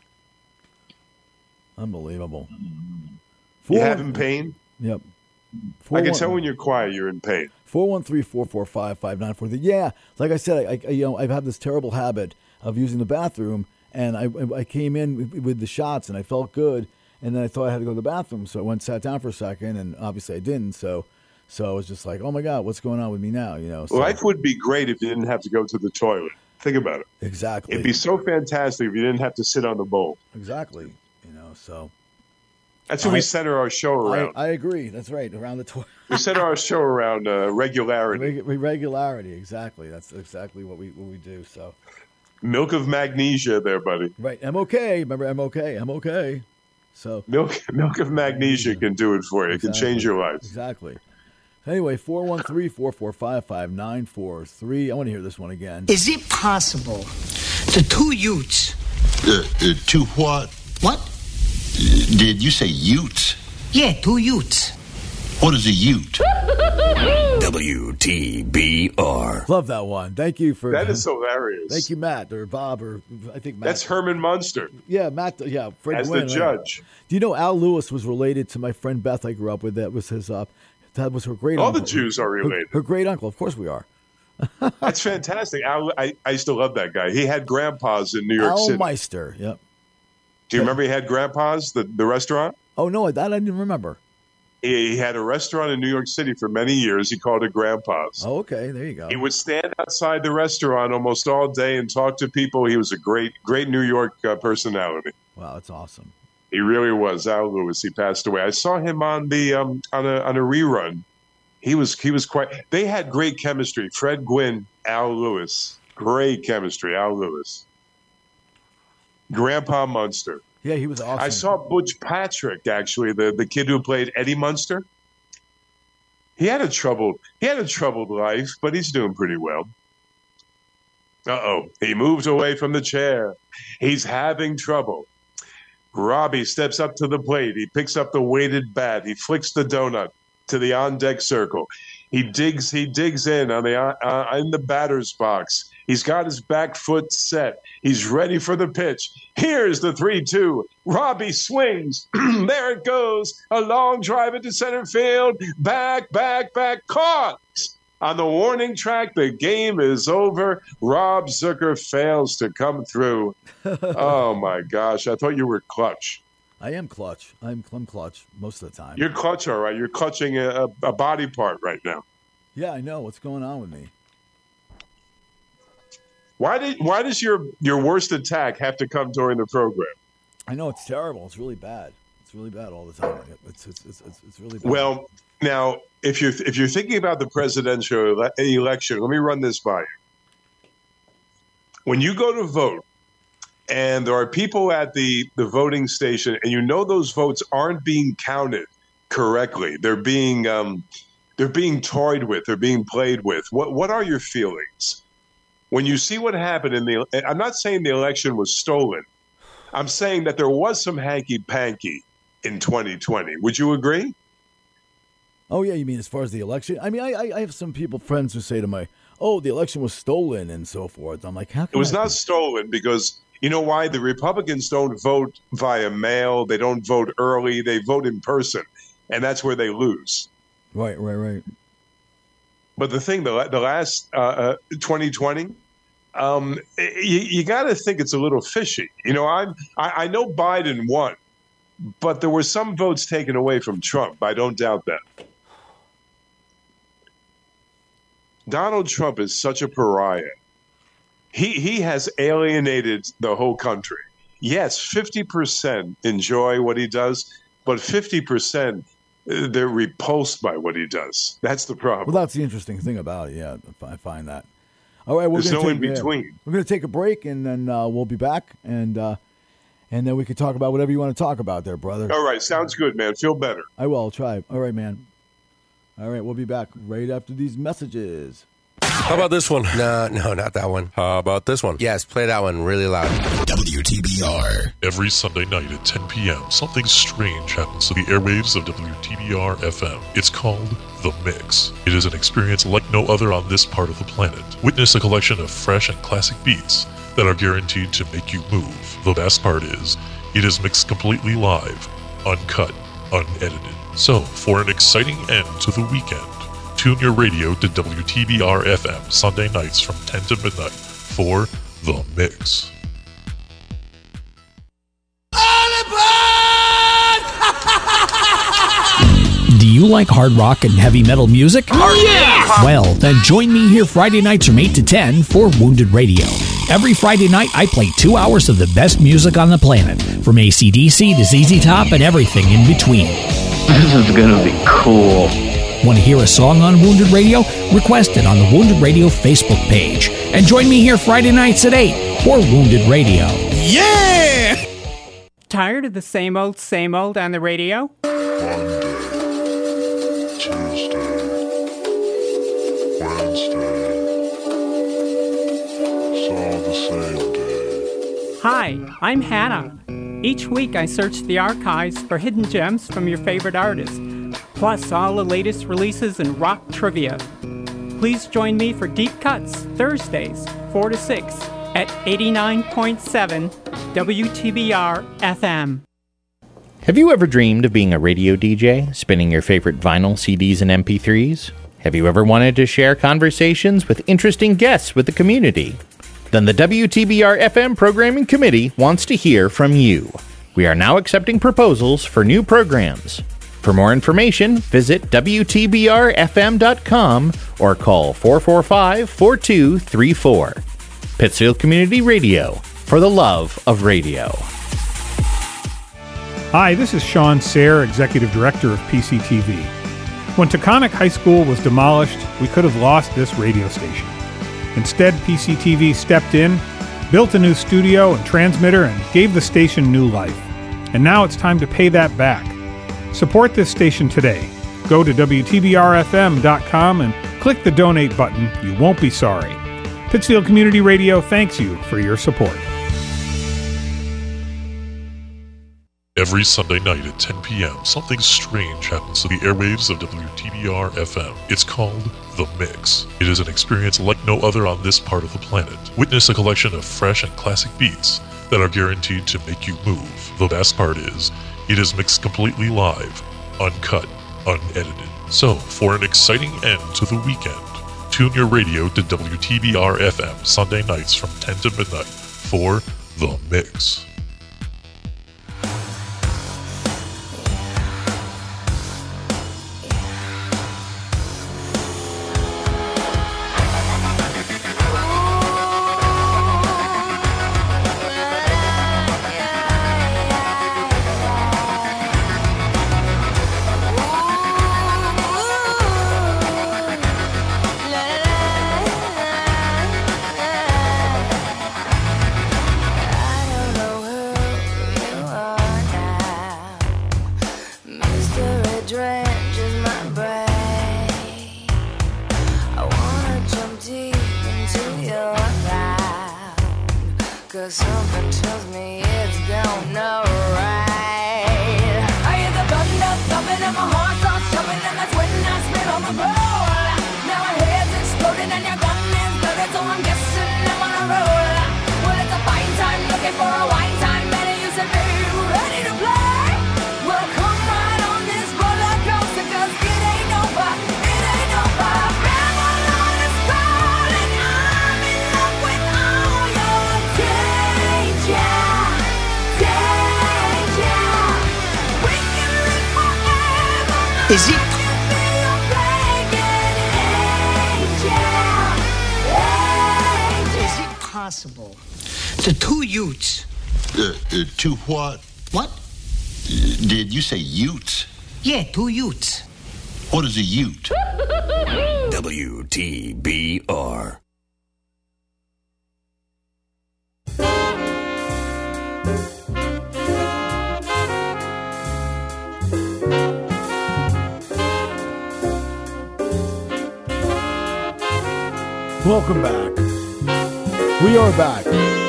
Unbelievable. You Four- having pain? Yep. I can tell when you're quiet, you're in pain. Four one three four four five five nine four. Yeah, like I said, I, I you know I have this terrible habit of using the bathroom, and I I came in with, with the shots, and I felt good, and then I thought I had to go to the bathroom, so I went and sat down for a second, and obviously I didn't. So so I was just like, oh my God, what's going on with me now? You know, so, Life would be great if you didn't have to go to the toilet. Think about it. exactly It'd be so fantastic if you didn't have to sit on the bowl. exactly. You know, so That's what I- we center our show I, around. I agree. That's right. Around the toilet. we center our show around uh, regularity. Reg- regularity, exactly. That's exactly what we what we do. So, Milk of magnesia there, buddy. right, I'm okay. Remember, I'm okay. I'm okay. So, Milk milk of magnesia can do it for you. It can Exactly. change your life. exactly. Anyway, four one three four four five five nine four three. I want to hear this one again. Is it possible the two youths? Uh, uh, two what? What? Did you say utes? Yeah, two youths. What is a ute? W T B R. Love that one. Thank you for That is hilarious. Thank you, Matt or Bob or I think Matt. That's Herman Munster yeah, Matt. Yeah, Fred as Gwynn, the right. judge. Do you know Al Lewis was related to my friend Beth I grew up with? That was his. Uh, that was her great. All uncle. the Jews are related. Her, her great uncle, of course we are. That's fantastic. Al, I, I used to love that guy. He had grandpas in New York Al City. Meister. Yep. Do you remember he had grandpas, the, the restaurant? Oh no, that I didn't remember. He, he had a restaurant in New York City for many years. He called it Grandpa's. Oh, okay, there you go. He would stand outside the restaurant almost all day and talk to people. He was a great, great New York uh, personality. Wow, that's awesome. He really was. Al Lewis. He passed away. I saw him on the um, on a on a rerun. He was he was quite. They had great chemistry. Fred Gwynn, Al Lewis, great chemistry. Al Lewis, Grandpa Munster. Yeah, he was awesome. I saw Butch Patrick, actually, the, the kid who played Eddie Munster. He had a troubled he had a troubled life, but he's doing pretty well. Uh-oh. He moved away from the chair. He's having trouble. Robbie steps up to the plate. He picks up the weighted bat. He flicks the donut to the on-deck circle. He digs he digs in on the uh, in the batter's box. He's got his back foot set. He's ready for the pitch. Here's the three two. Robbie swings. There it goes. A long drive into center field. Back, back, back. Caught. On the warning track, the game is over. Rob Zucker fails to come through. Oh, my gosh. I thought you were clutch. I am clutch. I'm, I'm clutch most of the time. You're clutch, all right. You're clutching a, a body part right now. Yeah, I know. What's going on with me? Why did why does your your worst attack have to come during the program? I know it's terrible. It's really bad. It's really bad all the time. It's it's it's, it's, it's really bad. Well, now if you're if you're thinking about the presidential ele- election, let me run this by you. When you go to vote, and there are people at the the voting station, and you know those votes aren't being counted correctly, they're being um, they're being toyed with, they're being played with. What what are your feelings when you see what happened in the? I'm not saying the election was stolen. I'm saying that there was some hanky-panky in twenty twenty. Would you agree? Oh, yeah, you mean as far as the election? I mean, I I have some people, friends who say to me, oh, the election was stolen and so forth. I'm like, how can It was I- not stolen because, you know why? The Republicans don't vote via mail. They don't vote early. They vote in person, and that's where they lose. Right, right, right. But the thing, the, the last uh, uh, twenty twenty, um, you, you got to think it's a little fishy. You know, I'm, I, I know Biden won, but there were some votes taken away from Trump. I don't doubt that. Donald Trump is such a pariah. He he has alienated the whole country. Yes, fifty percent enjoy what he does, but fifty percent they're repulsed by what he does. That's the problem. Well, that's the interesting thing about it. Yeah, I find that. All right, we're There's gonna no take, in yeah, between. we're going to take a break, and then uh, we'll be back, and uh, and then we can talk about whatever you want to talk about there, brother. All right, sounds good, man. Feel better. I will. I'll try. All right, man. All right, we'll be back right after these messages. How about this one? No, no, not that one. How about this one? Yes, play that one really loud. W T B R. Every Sunday night at ten p.m., something strange happens to the airwaves of W T B R F M. It's called The Mix. It is an experience like no other on this part of the planet. Witness a collection of fresh and classic beats that are guaranteed to make you move. The best part is, it is mixed completely live, uncut, unedited. So, for an exciting end to the weekend, tune your radio to W T B R F M Sunday nights from ten to midnight for The Mix. Do you like hard rock and heavy metal music? Yes! Well, then join me here Friday nights from eight to ten for Wounded Radio. Every Friday night, I play two hours of the best music on the planet, from A C D C to Z Z Top and everything in between. This is gonna be cool. Want to hear a song on Wounded Radio? Request it on the Wounded Radio Facebook page. And join me here Friday nights at eight for Wounded Radio. Yeah! Tired of the same old, same old on the radio? Monday, Tuesday, Wednesday. It's all the same day. Hi, I'm Hannah. Each week I search the archives for hidden gems from your favorite artists, plus all the latest releases in rock trivia. Please join me for Deep Cuts, Thursdays, four to six, at eighty-nine point seven W T B R F M. Have you ever dreamed of being a radio D J, spinning your favorite vinyl, C Ds, and M P threes? Have you ever wanted to share conversations with interesting guests with the community? Then the W T B R F M Programming Committee wants to hear from you. We are now accepting proposals for new programs. For more information, visit W T B R F M dot com or call four four five, four two three four. Pittsfield Community Radio, for the love of radio. Hi, this is Sean Sayre, Executive Director of P C T V. When Taconic High School was demolished, we could have lost this radio station. Instead, P C T V stepped in, built a new studio and transmitter, and gave the station new life. And now it's time to pay that back. Support this station today. Go to W T B R F M dot com and click the donate button. You won't be sorry. Pittsfield Community Radio thanks you for your support. Every Sunday night at ten p.m., something strange happens to the airwaves of W T B R F M. It's called The Mix. It is an experience like no other on this part of the planet. Witness a collection of fresh and classic beats that are guaranteed to make you move. The best part is, it is mixed completely live, uncut, unedited. So, for an exciting end to the weekend, tune your radio to W T B R F M Sunday nights from ten to midnight for The Mix. Cause something tells me it's gonna ride. I hear the thunder thumping and my heart starts jumping, and that's when I spit on the roll. Now my head's exploding and your gun is loaded, so I'm guessing I'm on a roll. Well, it's a fine time looking for a wine time, and you said, baby, ready to play? Well, come right on this roller coaster, cause it ain't over, it ain't over. Babylon is calling, I'm in love with all your danger, danger. We can live forever. Is it? Is it possible the two Utes? Uh, uh, two what? What? Uh, did you say Utes? Yeah, two Utes. What is a Ute? W T B R. Welcome back. We are back.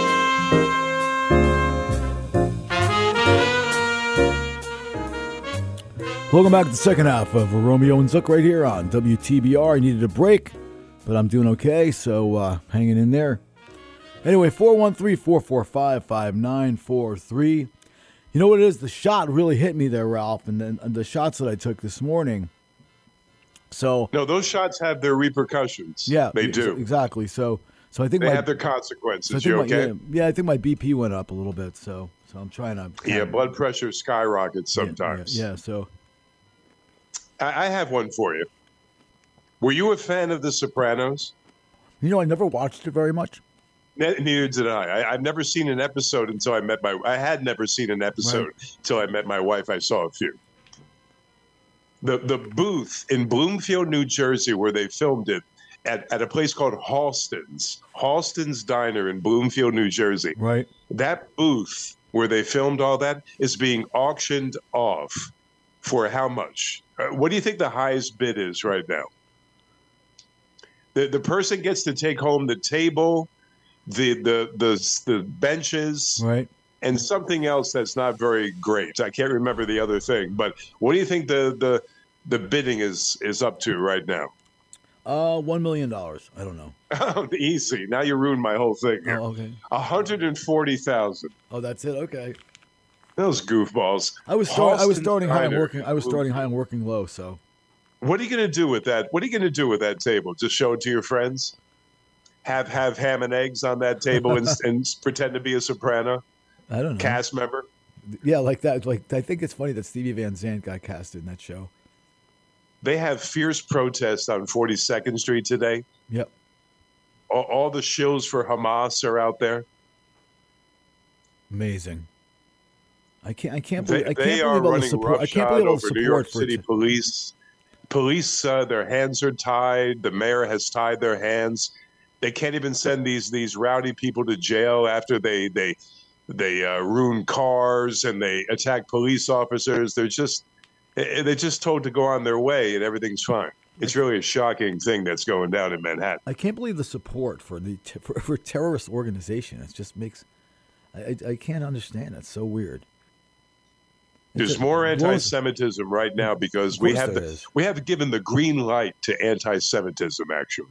Welcome back to the second half of Romeo and Zook right here on W T B R. I needed a break, but I'm doing okay, so uh, hanging in there. Anyway, four one three, four four five, five nine four three. You know what it is? The shot really hit me there, Ralph, and then the shots that I took this morning. So no, those shots have their repercussions. Yeah, they do. Exactly. So, so I think they my, have their consequences. So you my, okay? Yeah, yeah, I think my B P went up a little bit. So, so I'm trying to. Yeah, of, blood pressure skyrockets sometimes. Yeah, yeah, yeah so. I, I have one for you. Were you a fan of The Sopranos? You know, I never watched it very much. Neither did I. I. I've never seen an episode until I met my. I had never seen an episode right. until I met my wife. I saw a few. The the booth in Bloomfield, New Jersey, where they filmed it, at, at a place called Halston's, Halston's Diner in Bloomfield, New Jersey. Right. That booth where they filmed all that is being auctioned off for how much? Uh, what do you think the highest bid is right now? The the person gets to take home the table, the the the the benches, right, and something else that's not very great. I can't remember the other thing, but what do you think the the the bidding is is up to right now? Uh, one million dollars. I don't know. Oh, easy. Now you ruined my whole thing here. Oh, okay. A hundred and forty thousand. Oh, that's it. Okay. Those goofballs. I was start, I was starting high and working. I was starting high and working low. So, what are you going to do with that? What are you going to do with that table? Just show it to your friends? Have have ham and eggs on that table and, and pretend to be a soprano? I don't know. Cast member? Yeah, like that. Like I think it's funny that Stevie Van Zandt got casted in that show. They have fierce protests on forty-second Street today. Yep. All, all the shills for Hamas are out there. Amazing. I can't. I can't believe. They, I can't they believe are all the running support. I can't roughshod believe all the over support New York for City it. police. Police, uh, their hands are tied. The mayor has tied their hands. They can't even send these these rowdy people to jail after they they they uh, ruin cars and they attack police officers. They're just they're just told to go on their way and everything's fine. It's really a shocking thing that's going down in Manhattan. I can't believe the support for the for, for terrorist organization. It just makes I, I can't understand. It's so weird. There's It's a- more well, anti-Semitism right now because we course have there the, is. we have given the green light to anti-Semitism. Actually,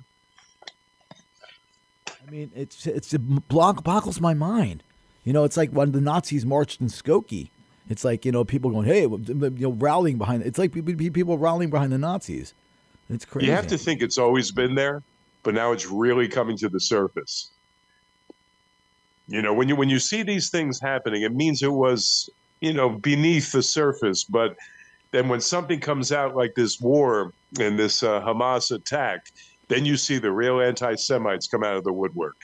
I mean, it's it's it block, boggles my mind. You know, it's like when the Nazis marched in Skokie. It's like, you know, people going, hey, you know, rallying behind. It's like people people rallying behind the Nazis. It's crazy. you have to think it's always been there, but now it's really coming to the surface. You know, when you when you see these things happening, it means it was, you know, beneath the surface. But then when something comes out like this war and this uh, Hamas attack, then you see the real anti-Semites come out of the woodwork.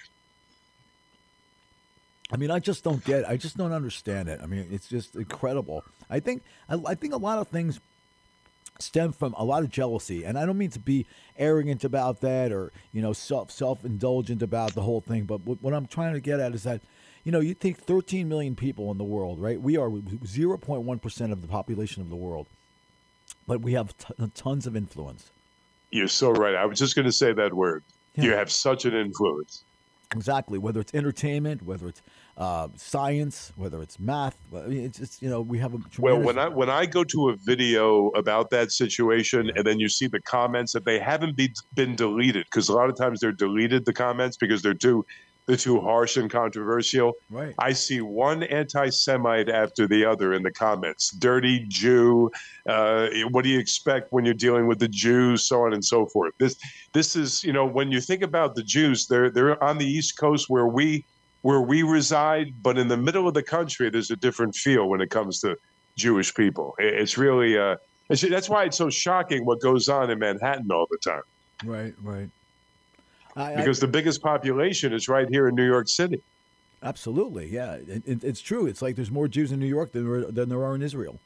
I mean, I just don't get it. I just don't understand it. I mean, it's just incredible. I think I, I think a lot of things stem from a lot of jealousy, and I don't mean to be arrogant about that or, you know, self self indulgent about the whole thing. But what, what I'm trying to get at is that, you know, you take thirteen million people in the world, right? We are zero point one percent of the population of the world, but we have t- tons of influence. You're so right. I was just going to say that word. Yeah. You have such an influence. Exactly. Whether it's entertainment, whether it's uh, science, whether it's math, I mean, it's just, you know, we have a tremendous... Well, when I when I go to a video about that situation, and then you see the comments that they haven't be, been deleted, because a lot of times they're deleted, the comments, because they're too they're too harsh and controversial. Right. I see one anti-Semite after the other in the comments. Dirty Jew. Uh, what do you expect when you're dealing with the Jews? So on and so forth. This this is, you know, when you think about the Jews, they're they're on the East Coast where we where we reside, but in the middle of the country, there's a different feel when it comes to Jewish people. It's really uh, it's, that's why it's so shocking what goes on in Manhattan all the time. Right, right. I, Because I, the biggest population is right here in New York City. Absolutely, yeah. It, it, it's true. It's like there's more Jews in New York than there, than there are in Israel.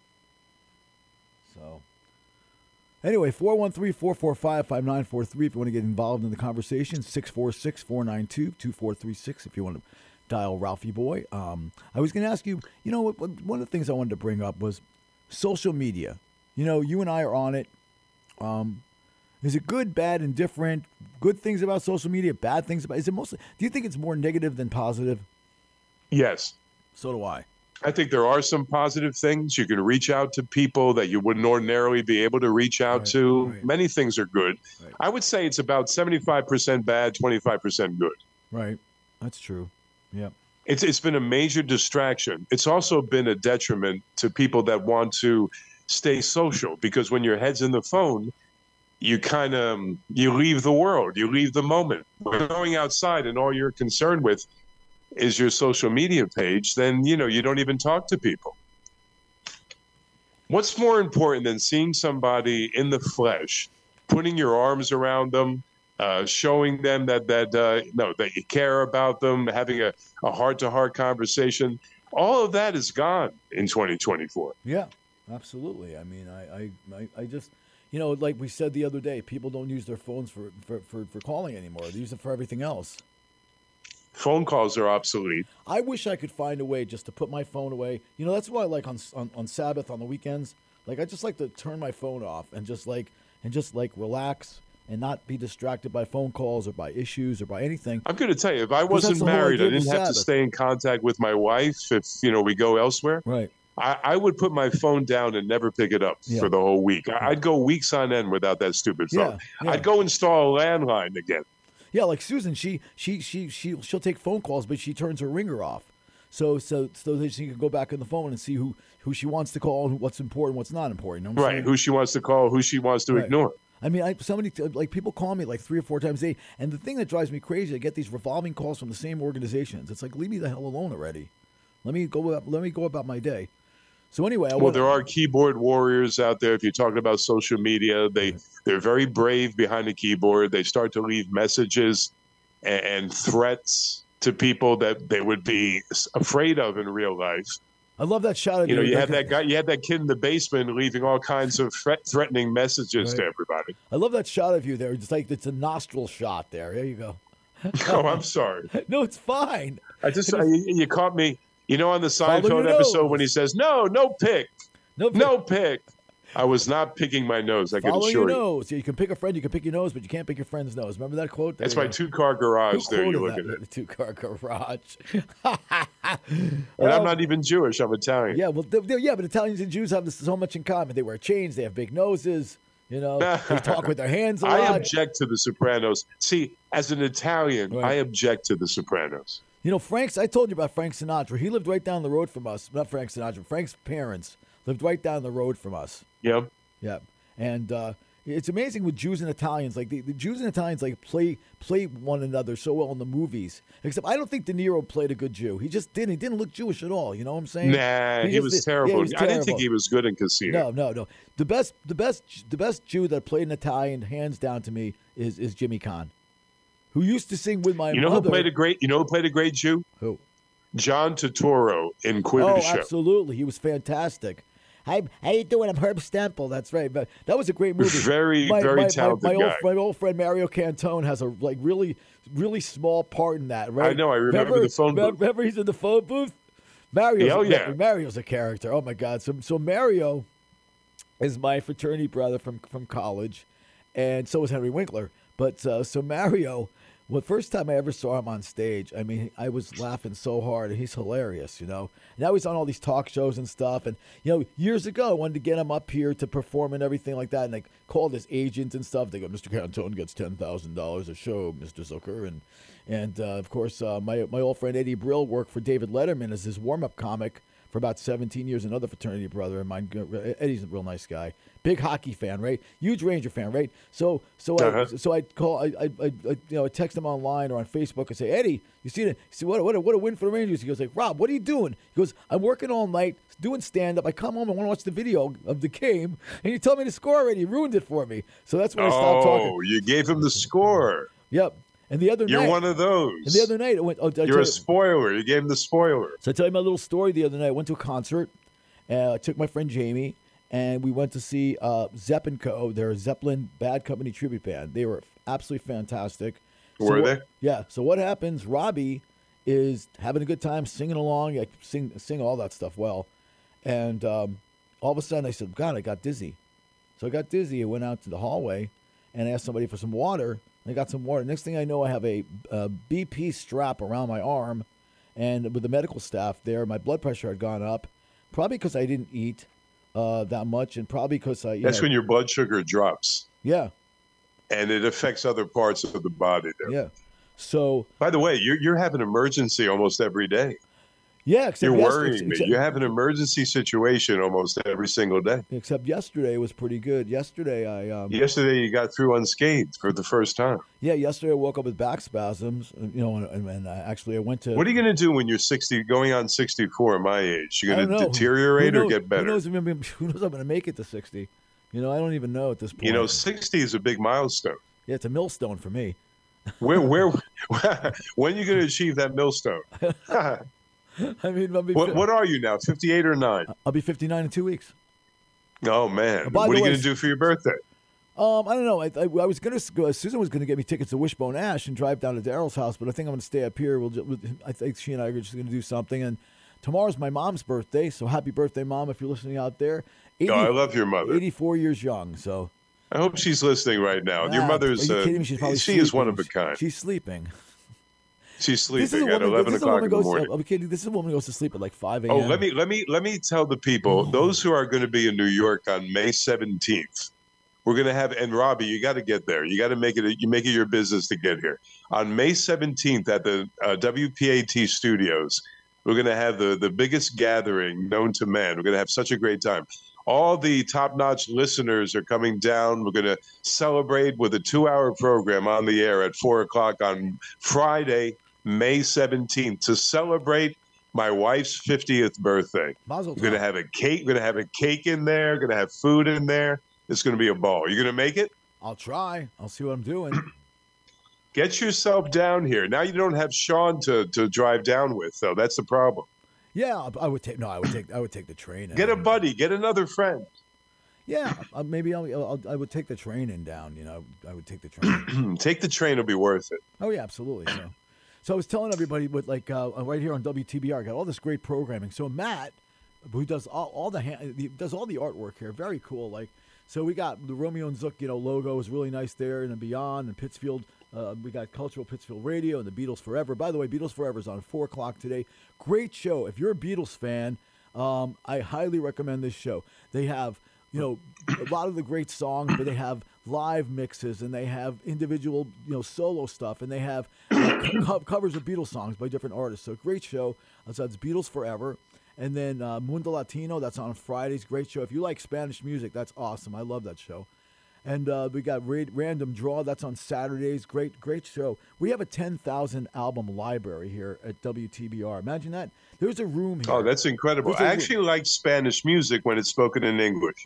So, anyway, four one three, four four five, five nine four three if you want to get involved in the conversation. six four six, four nine two, two four three six if you want to dial Ralphie Boy. Um, I was going to ask you, you know, what, one of the things I wanted to bring up was social media. You know, you and I are on it. Um Is it good, bad, indifferent? Good things about social media, bad things about? Is it mostly? Do you think it's more negative than positive? Yes. So do I. I think there are some positive things. You can reach out to people that you wouldn't ordinarily be able to reach out Right, to. right. Many things are good. Right. I would say it's about seventy-five percent bad, twenty-five percent good. Right. That's true. Yeah. It's it's been a major distraction. It's also been a detriment to people that want to stay social, because when your head's in the phone, you kind of you leave the world, you leave the moment. When you're going outside and all you're concerned with is your social media page, then you know you don't even talk to people. What's more important than seeing somebody in the flesh, putting your arms around them, uh, showing them that that uh, no that you care about them, having a, a heart-to-heart conversation? All of that is gone in twenty twenty-four. Yeah, absolutely. I mean, I, I, I, I just, you know, like we said the other day, people don't use their phones for, for, for, for calling anymore. They use it for everything else. Phone calls are obsolete. I wish I could find a way just to put my phone away. You know, that's why I like on, on on Sabbath on the weekends. Like I just like to turn my phone off and just like and just like relax and not be distracted by phone calls or by issues or by anything. I'm going to tell you, if I 'Cause wasn't that's the whole married, I idea of didn't have to Sabbath. stay in contact with my wife. If you know we go elsewhere, right? I, I would put my phone down and never pick it up Yeah. for the whole week. I, I'd go weeks on end without that stupid phone. Yeah, yeah. I'd go install a landline again. Yeah, like Susan, she she she she she'll take phone calls, but she turns her ringer off, so so so that she can go back on the phone and see who, who she wants to call, and what's important, what's not important. You know what I'm Right? saying? Who she wants to call, who she wants to Right. ignore. I mean, I, somebody like people call me like three or four times a day, and the thing that drives me crazy, I get these revolving calls from the same organizations. It's like, leave me the hell alone already. Let me go. About, let me go about my day. So anyway, I Well, wanna- there are keyboard warriors out there. If you're talking about social media, they they're very brave behind the keyboard. They start to leave messages and, and threats to people that they would be s- afraid of in real life. I love that shot of You know, the- you like had a- that guy, you had that kid in the basement leaving all kinds of threat, threatening messages to Right. everybody. I love that shot of you there. It's like it's a nostril shot there. There you go. Oh, I'm sorry. No, it's fine. I just I, you caught me. You know, on the Follow Seinfeld your episode nose. when he says, "No, no pick, no pick. no pick." I was not picking my nose. I can Follow assure your you. nose. Yeah, you can pick a friend, you can pick your nose, but you can't pick your friend's nose. Remember that quote? There That's you my go. two-car garage. Who There you quoted look that? at it. The two-car garage. And I'm not even Jewish. I'm Italian. Yeah, well, they're, they're- yeah, but Italians and Jews have this, so much in common. They wear chains. They have big noses. You know, they talk with their hands a lot. I object to The Sopranos. See, as an Italian, I object to The Sopranos. You know, Frank's, I told you about Frank Sinatra. He lived right down the road from us. Not Frank Sinatra. Frank's parents lived right down the road from us. Yep. Yeah. And uh, it's amazing with Jews and Italians. Like, the, the Jews and Italians, like, play play one another so well in the movies. Except I don't think De Niro played a good Jew. He just didn't. He didn't look Jewish at all. You know what I'm saying? Nah, he, just was did- terrible. yeah, he was I didn't think terrible. he was good in Casino. No, no, no. The best, the best, the best Jew that played an Italian, hands down to me, is is Jimmy Caan, who used to sing with my You know mother. who played a great? You know who played a great Jew? Who? John Turturro in Quidditch Oh, Show. absolutely. He was fantastic. Hi, how you doing? I'm Herb Stemple. That's right. But that was a great movie. Very, very talented my, my guy. Old, my old friend Mario Cantone has a like really, really small part in that. Right? I know, I remember the phone booth. Remember he's in the phone booth. Mario's, Oh, yeah. Mario's a character. Oh my God. So, so Mario is my fraternity brother from from college, and so is Henry Winkler. But uh, so Mario Well, first time I ever saw him on stage, I mean, I was laughing so hard, and he's hilarious, you know. Now he's on all these talk shows and stuff, and, you know, years ago, I wanted to get him up here to perform and everything like that, and I called his agent and stuff. They go, Mister Cantone gets ten thousand dollars a show, Mister Zucker, and, and uh, of course, uh, my, my old friend Eddie Brill worked for David Letterman as his warm-up comic for about seventeen years, another fraternity brother of mine. Eddie's a real nice guy. Big hockey fan, right? Huge Ranger fan, right? So, so uh-huh. I, so I call, I, I, I, you know, I text him online or on Facebook and say, Eddie, you see the, see what, what, a, what a win for the Rangers. He goes like, Rob, what are you doing? He goes, I'm working all night doing stand up. I come home and want to watch the video of the game, and you tell me the score already. You ruined it for me. So that's when I stopped talking. Oh, you gave him the score. Yep. And the other You're night, one of those. And the other night, I went. Oh, You're a spoiler. You gave him the spoiler. So I tell you my little story. The other night, I went to a concert. Uh, I took my friend Jamie, and we went to see uh, Zepp and Co. They're a Zeppelin Bad Company tribute band. They were absolutely fantastic. Were so they? What, yeah. So what happens? Robbie is having a good time, singing along. I sing sing all that stuff well, and um, all of a sudden I said, "God, I got dizzy." So I got dizzy. I went out to the hallway and asked somebody for some water. I got some water. Next thing I know, I have a, a B P strap around my arm, and with the medical staff there, my blood pressure had gone up, probably because I didn't eat uh, that much, and probably because I. You That's know, when your blood sugar drops. Yeah. And it affects other parts of the body. There. Yeah. So. By the way, you're you're having an emergency almost every day. Yeah, except you're yesterday- worrying me. except- You have an emergency situation almost every single day. Except yesterday was pretty good. Yesterday I. Um, Yesterday you got through unscathed for the first time. Yeah, yesterday I woke up with back spasms. You know, and, and I actually I went to. What are you going to do when you're sixty, going on sixty-four? My age, you're I going don't to know. deteriorate Who or knows- get better? Who knows, if I'm gonna- who knows? I'm going to make it to sixty. You know, I don't even know at this point. You know, sixty is a big milestone. Yeah, it's a millstone for me. Where, where, when are you going to achieve that millstone? I mean, I'll be what, fi- what are you now? fifty-eight or nine? I'll be fifty-nine in two weeks. Oh man! Uh, by What the are you way, going to do for your birthday? Um, I don't know. I, I, I was gonna go. Susan was gonna get me tickets to Wishbone Ash and drive down to Daryl's house, but I think I'm gonna stay up here. We'll. Just, I think she and I are just gonna do something. And tomorrow's my mom's birthday, so happy birthday, Mom! If you're listening out there. eighty, Oh, I love your mother. eighty-four years young. So. I hope she's listening right now. Your Ah, mother's. Are you Uh, kidding me? She's probably she is sleeping. one of a kind. She's sleeping. She's This is a sleeping at woman- eleven this is a o'clock woman in the goes- morning. I'm kidding. This is a woman who goes to sleep at like five a.m. Oh, let me let me let me tell the people, those who are going to be in New York on May seventeenth. We're going to have, and Robbie, you got to get there. You got to make it. You make it your business to get here on May seventeenth at the uh, W P A T studios. We're going to have the the biggest gathering known to man. We're going to have such a great time. All the top-notch listeners are coming down. We're going to celebrate with a two-hour program on the air at four o'clock on Friday, May seventeenth, to celebrate my wife's fiftieth birthday. Mazel We're going to have a cake. We're going to have a cake in there. We're going to have food in there. It's going to be a ball. You're going to make it? I'll try. I'll see what I'm doing. Get yourself down here. Now you don't have Sean to, to drive down with, though. That's the problem. Yeah, I- I would take. No, I would take. I would take the train. in. Get a buddy. Get another friend. Yeah, uh, maybe I'll, I'll, I would take the train in down. You know, I would take the train. Take the train. It'll be worth it. Oh yeah, absolutely. So, so I was telling everybody, with like uh, right here on W T B R, I got all this great programming. So Matt, who does all, all the hand, he does all the artwork here, very cool. Like, so we got the Romeo and Zook, you know, logo is really nice there, and then Beyond and Pittsfield. Uh, we got Cultural Pittsfield Radio and the Beatles Forever. By the way, Beatles Forever is on four o'clock today. Great show. If you're a Beatles fan, um, I highly recommend this show. They have, you know, a lot of the great songs, but they have live mixes and they have individual, you know, solo stuff, and they have uh, co- covers of Beatles songs by different artists. So great show. So that's Beatles Forever. And then uh, Mundo Latino, that's on Fridays. Great show. If you like Spanish music, that's awesome. I love that show. And uh, we got Ra- Random Draw. That's on Saturdays. Great, great show. We have a ten thousand album library here at W T B R. Imagine that. There's a room here. Oh, that's incredible. There's a I room- actually like Spanish music when it's spoken in English.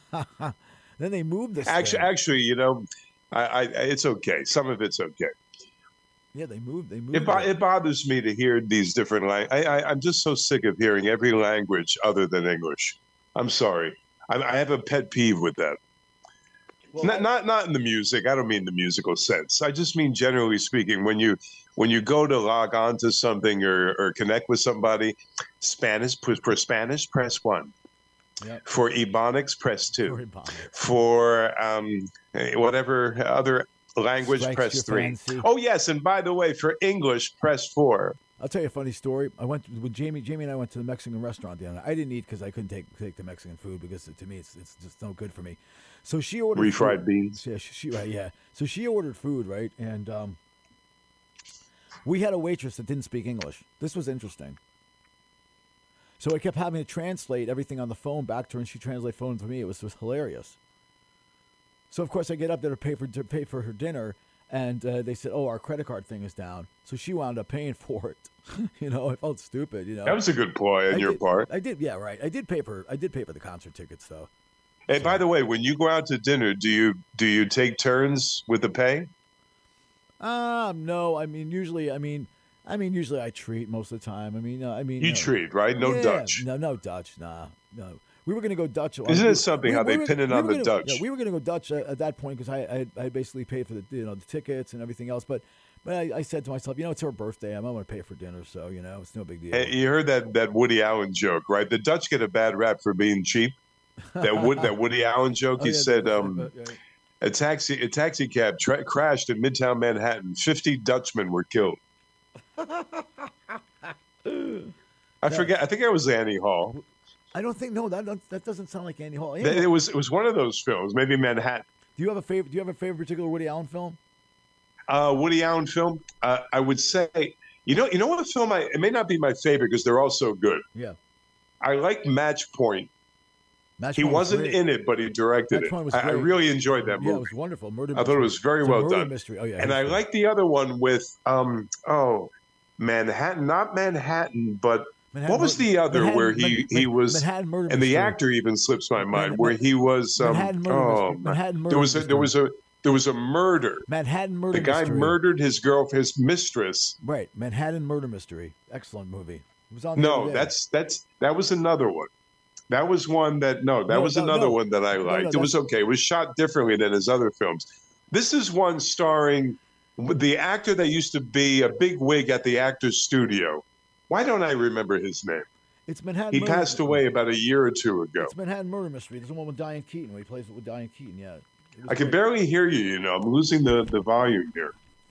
Then they moved this. Actually, thing. actually, you know, I, I, it's okay. Some of it's okay. Yeah, they moved. They moved. It, bo- it. it bothers me to hear these different languages. I, I, I'm just so sick of hearing every language other than English. I'm sorry. I, I have a pet peeve with that. Well, not, not not in the music. I don't mean the musical sense. I just mean generally speaking. When you when you go to log on to something or, or connect with somebody, Spanish for Spanish press one. Yep. For Ebonics, press two. For Ebonics. For um, whatever other Language, Strikes press your three. fancy. Oh, yes. And by the way, for English, press four. I'll tell you a funny story. I went with Jamie. Jamie and I went to the Mexican restaurant the other night. I didn't eat because I couldn't take take the Mexican food because to me it's it's just no good for me. So she ordered refried food. beans. Yeah, she, she right. Yeah. So she ordered food, right, and um, we had a waitress that didn't speak English. This was interesting. So I kept having to translate everything on the phone back to her, and she translated phone for me. It was, it was hilarious. So of course I get up there to pay for to pay for her dinner. And uh, they said, "Oh, our credit card thing is down." So she wound up paying for it. you know, I felt stupid. You know, That was a good ploy on I your did, part. I did, yeah, right. I did pay for. I did pay for the concert tickets, though. And by the way, when you go out to dinner, do you do you take turns with the pay? Um, no. I mean, usually, I mean, I mean, usually I treat most of the time. I mean, uh, I mean, You no. treat, right? No Yeah, Dutch. No, no Dutch. Nah, no. We were going to go Dutch. Isn't we, it something we- how we they were- pin it we on were the gonna- Dutch? Yeah, we were going to go Dutch at, at that point because I, I I basically paid for the you know the tickets and everything else. But but I, I said to myself, you know, it's her birthday. I'm not going to pay for dinner, so you know, it's no big deal. Hey, you heard that, that Woody Allen joke, right? The Dutch get a bad rap for being cheap. That Wood, that Woody Allen joke. Oh, he yeah, said, that's- um, yeah, yeah. a taxi a taxi cab tra- crashed in Midtown Manhattan. Fifty Dutchmen were killed. I forget. I think it was Annie Hall. I don't think no. That that doesn't sound like Andy Hall. Andy It Hall- was it was one of those films, maybe Manhattan. Do you have a favorite? Do you have a favorite particular Woody Allen film? Uh, Woody Allen film. Uh, I would say, you know, you know what film I it may not be my favorite because they're all so good. Yeah. I like Match Point. Match he Point was wasn't great. in it, but he directed Match it. Point was I, I great. really enjoyed that Yeah, movie. it was wonderful. Murder. I thought it was very It's a well murder done. Mystery. Oh yeah. And I it's- like the other one with um oh Manhattan, not Manhattan, but Manhattan what was Mur- the other Manhattan- where he Man- he was Manhattan Murder and the Mystery. actor even slips my mind Man- where he was um, Manhattan Murder oh Mystery. Manhattan Murder there was a, there Mystery. was a there was a murder. Manhattan Murder The guy Mystery. murdered his girl, his mistress. Right, Manhattan Murder Mystery. Excellent movie. It was on. The No, other day. that's that's that was another one. That was one that no, that No, was no, another no. one that I No, no, liked. it was that's- okay. It was shot differently than his other films. This is one starring the actor that used to be a big wig at the Actors Studio. Why don't I remember his name? It's Manhattan. He Murder passed Mystery. away about a year or two ago. It's Manhattan Murder Mystery. There's the one with Diane Keaton where he plays it with Diane Keaton. Yeah. It was I can great. barely hear you. You know, I'm losing the, the volume here.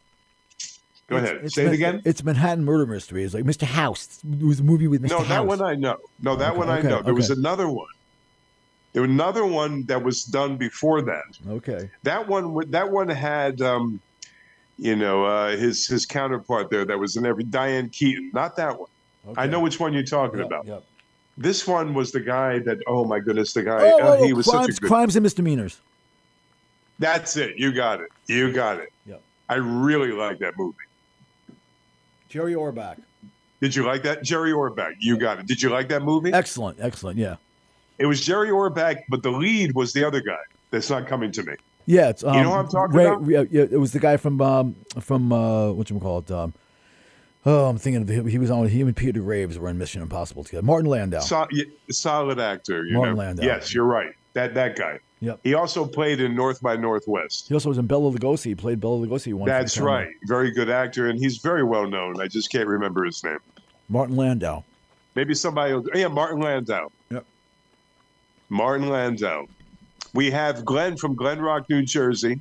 Go It's- ahead. it's Say it Man- again. It's Manhattan Murder Mystery. It's like Mister House. It was a movie with Mister No, House. that one I know. No, that Okay, one I okay, know. There was okay. another one. There was another one that was done before that. Okay. That one, w- that one had, um, you know, uh, his his counterpart there that was in every Diane Keaton. Not that one. I know which one you're talking Yep, about. yep. This one was the guy that. Oh my goodness, the guy. Oh, uh, oh, he was crimes, such a good. crimes and misdemeanors. That's it. You got it. You got it. Yep. I really like that movie. Jerry Orbach. Did you like that, Jerry Orbach? You got it. Did you like that movie? Excellent, excellent. Yeah. It was Jerry Orbach, but the lead was the other guy. That's not coming to me. Yeah, it's um, You know what I'm talking Ray, about? Yeah, yeah, it was the guy from um, from uh, what you call it? Um, oh, I'm thinking of the, he was on. He and Peter Graves were in Mission Impossible together. Martin Landau. So, yeah, solid actor. You Martin know? Landau. Yes, you're right. That that guy. Yep. He also played in North by Northwest. He also was in Bela Lugosi. He played Bela Lugosi once. That's right. Very good actor, and he's very well known. I just can't remember his name. Martin Landau. Maybe somebody will. Yeah, Martin Landau. Yep. Martin Landau. We have Glenn from Glen Rock, New Jersey.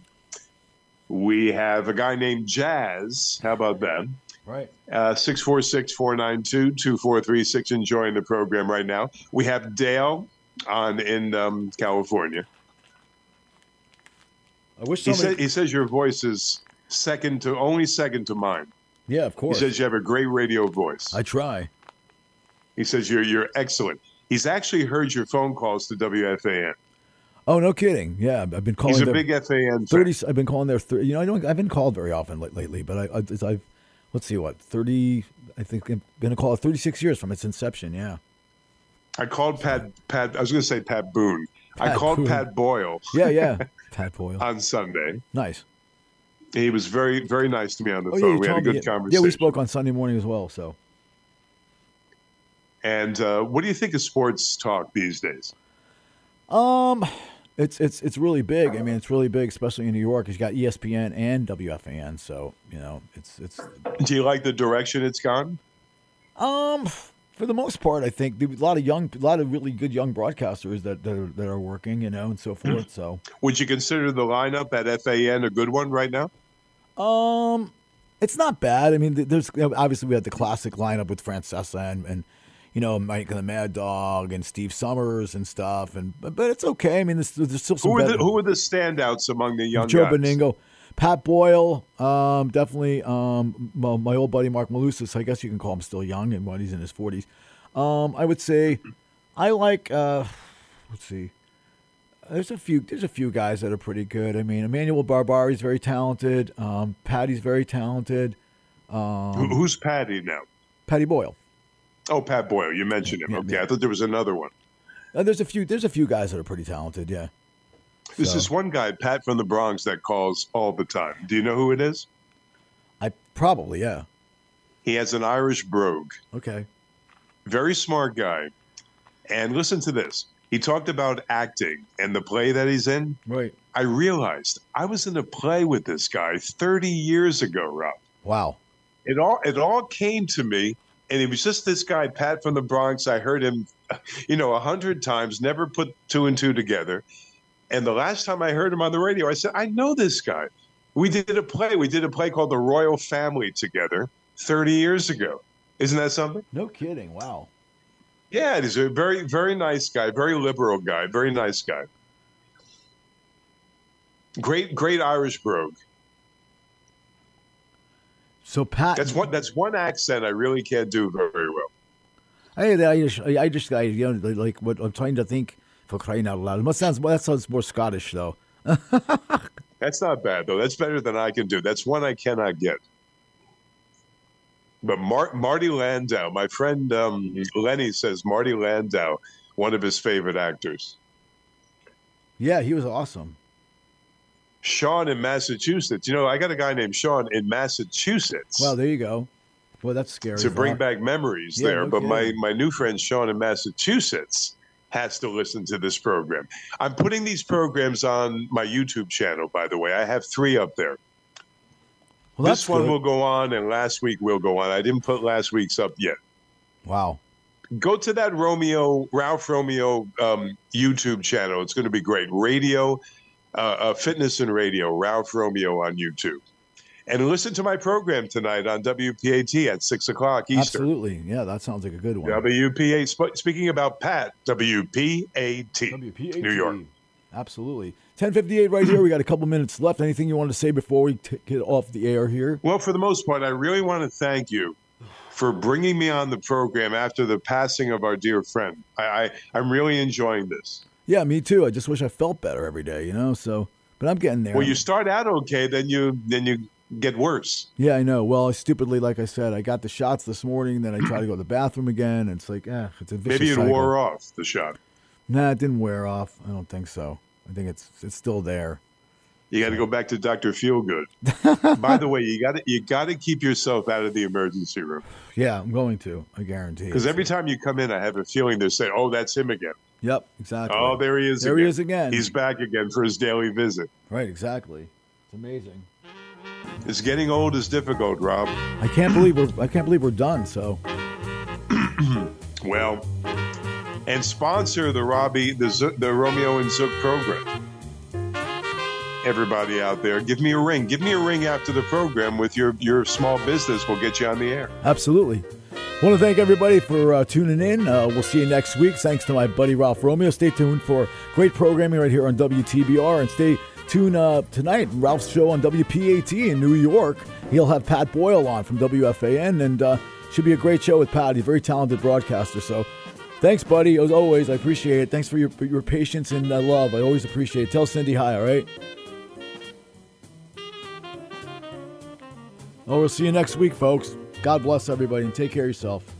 We have a guy named Jazz. How about that? Right. Uh, six four six, four nine two, two four three six, enjoying the program right now. We have Dale on in um, California. I wish He, somebody. said, he says your voice is second to only second to mine. yeah, of He course. says you have a great radio voice. I try. He says you're you're excellent. He's actually heard your phone calls to W F A N. Oh, no kidding. Yeah, I've been calling. He's a their big F A N fan. thirty. I've been calling there. thirty, you know, I don't. I've been called very often late- lately, but I, I, I've. Let's see, what thirty? I think I'm going to call it thirty-six years from its inception. Yeah. I called Pat. Pat. I was going to say Pat Boone. I Pat called Boone. Pat Boyle. Yeah, yeah. Pat Boyle. on Sunday. Nice. He was very, very nice to me on the Oh, yeah, phone. you We had a told me- good conversation. Yeah, we spoke on Sunday morning as well. So. And uh, what do you think of sports talk these days? Um, it's it's it's really big. I mean, it's really big, especially in New York. It's got E S P N and W F A N, so you know, it's it's. Do you like the direction it's gone? Um, For the most part, I think there are a lot of young, a lot of really good young broadcasters that that are, that are working, you know, and so forth. So, would you consider the lineup at F A N a good one right now? Um, it's not bad. I mean, there's obviously we had the classic lineup with Francesa and, and you know, Mike and the Mad Dog and Steve Summers and stuff, and but, but it's okay. I mean, there's, there's still some. Who are better, the Who are the standouts among the young Joe guys? Beningo, Pat Boyle, um, definitely. Um, my, my old buddy Mark Malusis. I guess you can call him still young, and when he's in his forties. Um, I would say, I like. Uh, let's see. There's a few. There's a few guys that are pretty good. I mean, Emmanuel Barbari's very talented. Um, Patty's very talented. Um, Who, who's Patty now? Patty Boyle. Oh, Pat Boyle. You mentioned him. Yeah, okay, yeah. I thought there was another one. Uh, there's a few. There's a few guys that are pretty talented. Yeah. There's So- this one guy, Pat from the Bronx, that calls all the time. Do you know who it is? I probably yeah. He has an Irish brogue. Okay. Very smart guy. And listen to this. He talked about acting and the play that he's in. Right. I realized I was in a play with this guy thirty years ago, Rob. Wow. It all it all came to me, and it was just this guy, Pat from the Bronx. I heard him, you know, a hundred times, never put two and two together. And the last time I heard him on the radio, I said, I know this guy. We did a play. We did a play called The Royal Family together thirty years ago. Isn't that something? No kidding. Wow. Yeah, he's a very, very nice guy, very liberal guy, very nice guy. Great, great Irish brogue. So Pat, that's one. That's one accent I really can't do very well. Hey, I just, I just, I, you know, like what I'm trying to think for crying out loud. It must sounds that sounds more Scottish though. That's not bad though. That's better than I can do. That's one I cannot get. But Mar- Marty Landau, my friend um, Lenny says Marty Landau, one of his favorite actors. Yeah, he was awesome. Sean in Massachusetts. You know, I got a guy named Sean in Massachusetts. Well, there you go. Boy, that's scary. To bring thought. back memories Yeah, there. no but my, kidding. my new friend Sean in Massachusetts has to listen to this program. I'm putting these programs on my YouTube channel, by the way. I have three up there. Well, this that's one good. will go on, and last week will go on. I didn't put last week's up yet. Wow. Go to that Romeo, Ralph Romeo um, YouTube channel. It's going to be great. Radio, uh, uh, Fitness and Radio, Ralph Romeo on YouTube. And listen to my program tonight on W P A T at six o'clock Eastern. Absolutely. Yeah, that sounds like a good one. W P A, sp- speaking about Pat, W P A T, W P A T. New York. Absolutely. ten fifty-eight right here. We got a couple minutes left. Anything you want to say before we t- get off the air here? Well, for the most part, I really want to thank you for bringing me on the program after the passing of our dear friend. I, I, I'm really enjoying this. Yeah, me too. I just wish I felt better every day, you know. So, but I'm getting there. Well, you start out okay, then you then you get worse. Yeah, I know. Well, I stupidly, like I said, I got the shots this morning. Then I tried to go to the bathroom again, and it's like, ah, it's a vicious Maybe it cycle. wore off, the shot. Nah, it didn't wear off. I don't think so. I think it's it's still there. You got to go back to Doctor Feelgood. By the way, you got to you got to keep yourself out of the emergency room. Yeah, I'm going to. I guarantee. Because every time you come in, I have a feeling they're saying, "Oh, that's him again." Yep, exactly. Oh, there he is. There again. he is again. He's back again for his daily visit. Right, exactly. It's amazing. It's getting old is difficult, Rob. I can't believe we're I can't believe we're done. So, well, and sponsor the Robbie the Zook, the Romeo and Zook program. Everybody out there, give me a ring. Give me a ring after the program with your your small business. We'll get you on the air. absolutely. Want to thank everybody for uh, tuning in. Uh, we'll see you next week. Thanks to my buddy Ralph Romeo. Stay tuned for great programming right here on W T B R, and stay tuned uh, tonight. Ralph's show on W P A T in New York. He'll have Pat Boyle on from W F A N, and uh, should be a great show with Pat. He's a very talented broadcaster. So, thanks, buddy. As always, I appreciate it. Thanks for your for your patience and uh, love. I always appreciate it. Tell Cindy hi. All right. Oh, we'll see you next week, folks. God bless everybody, and take care of yourself.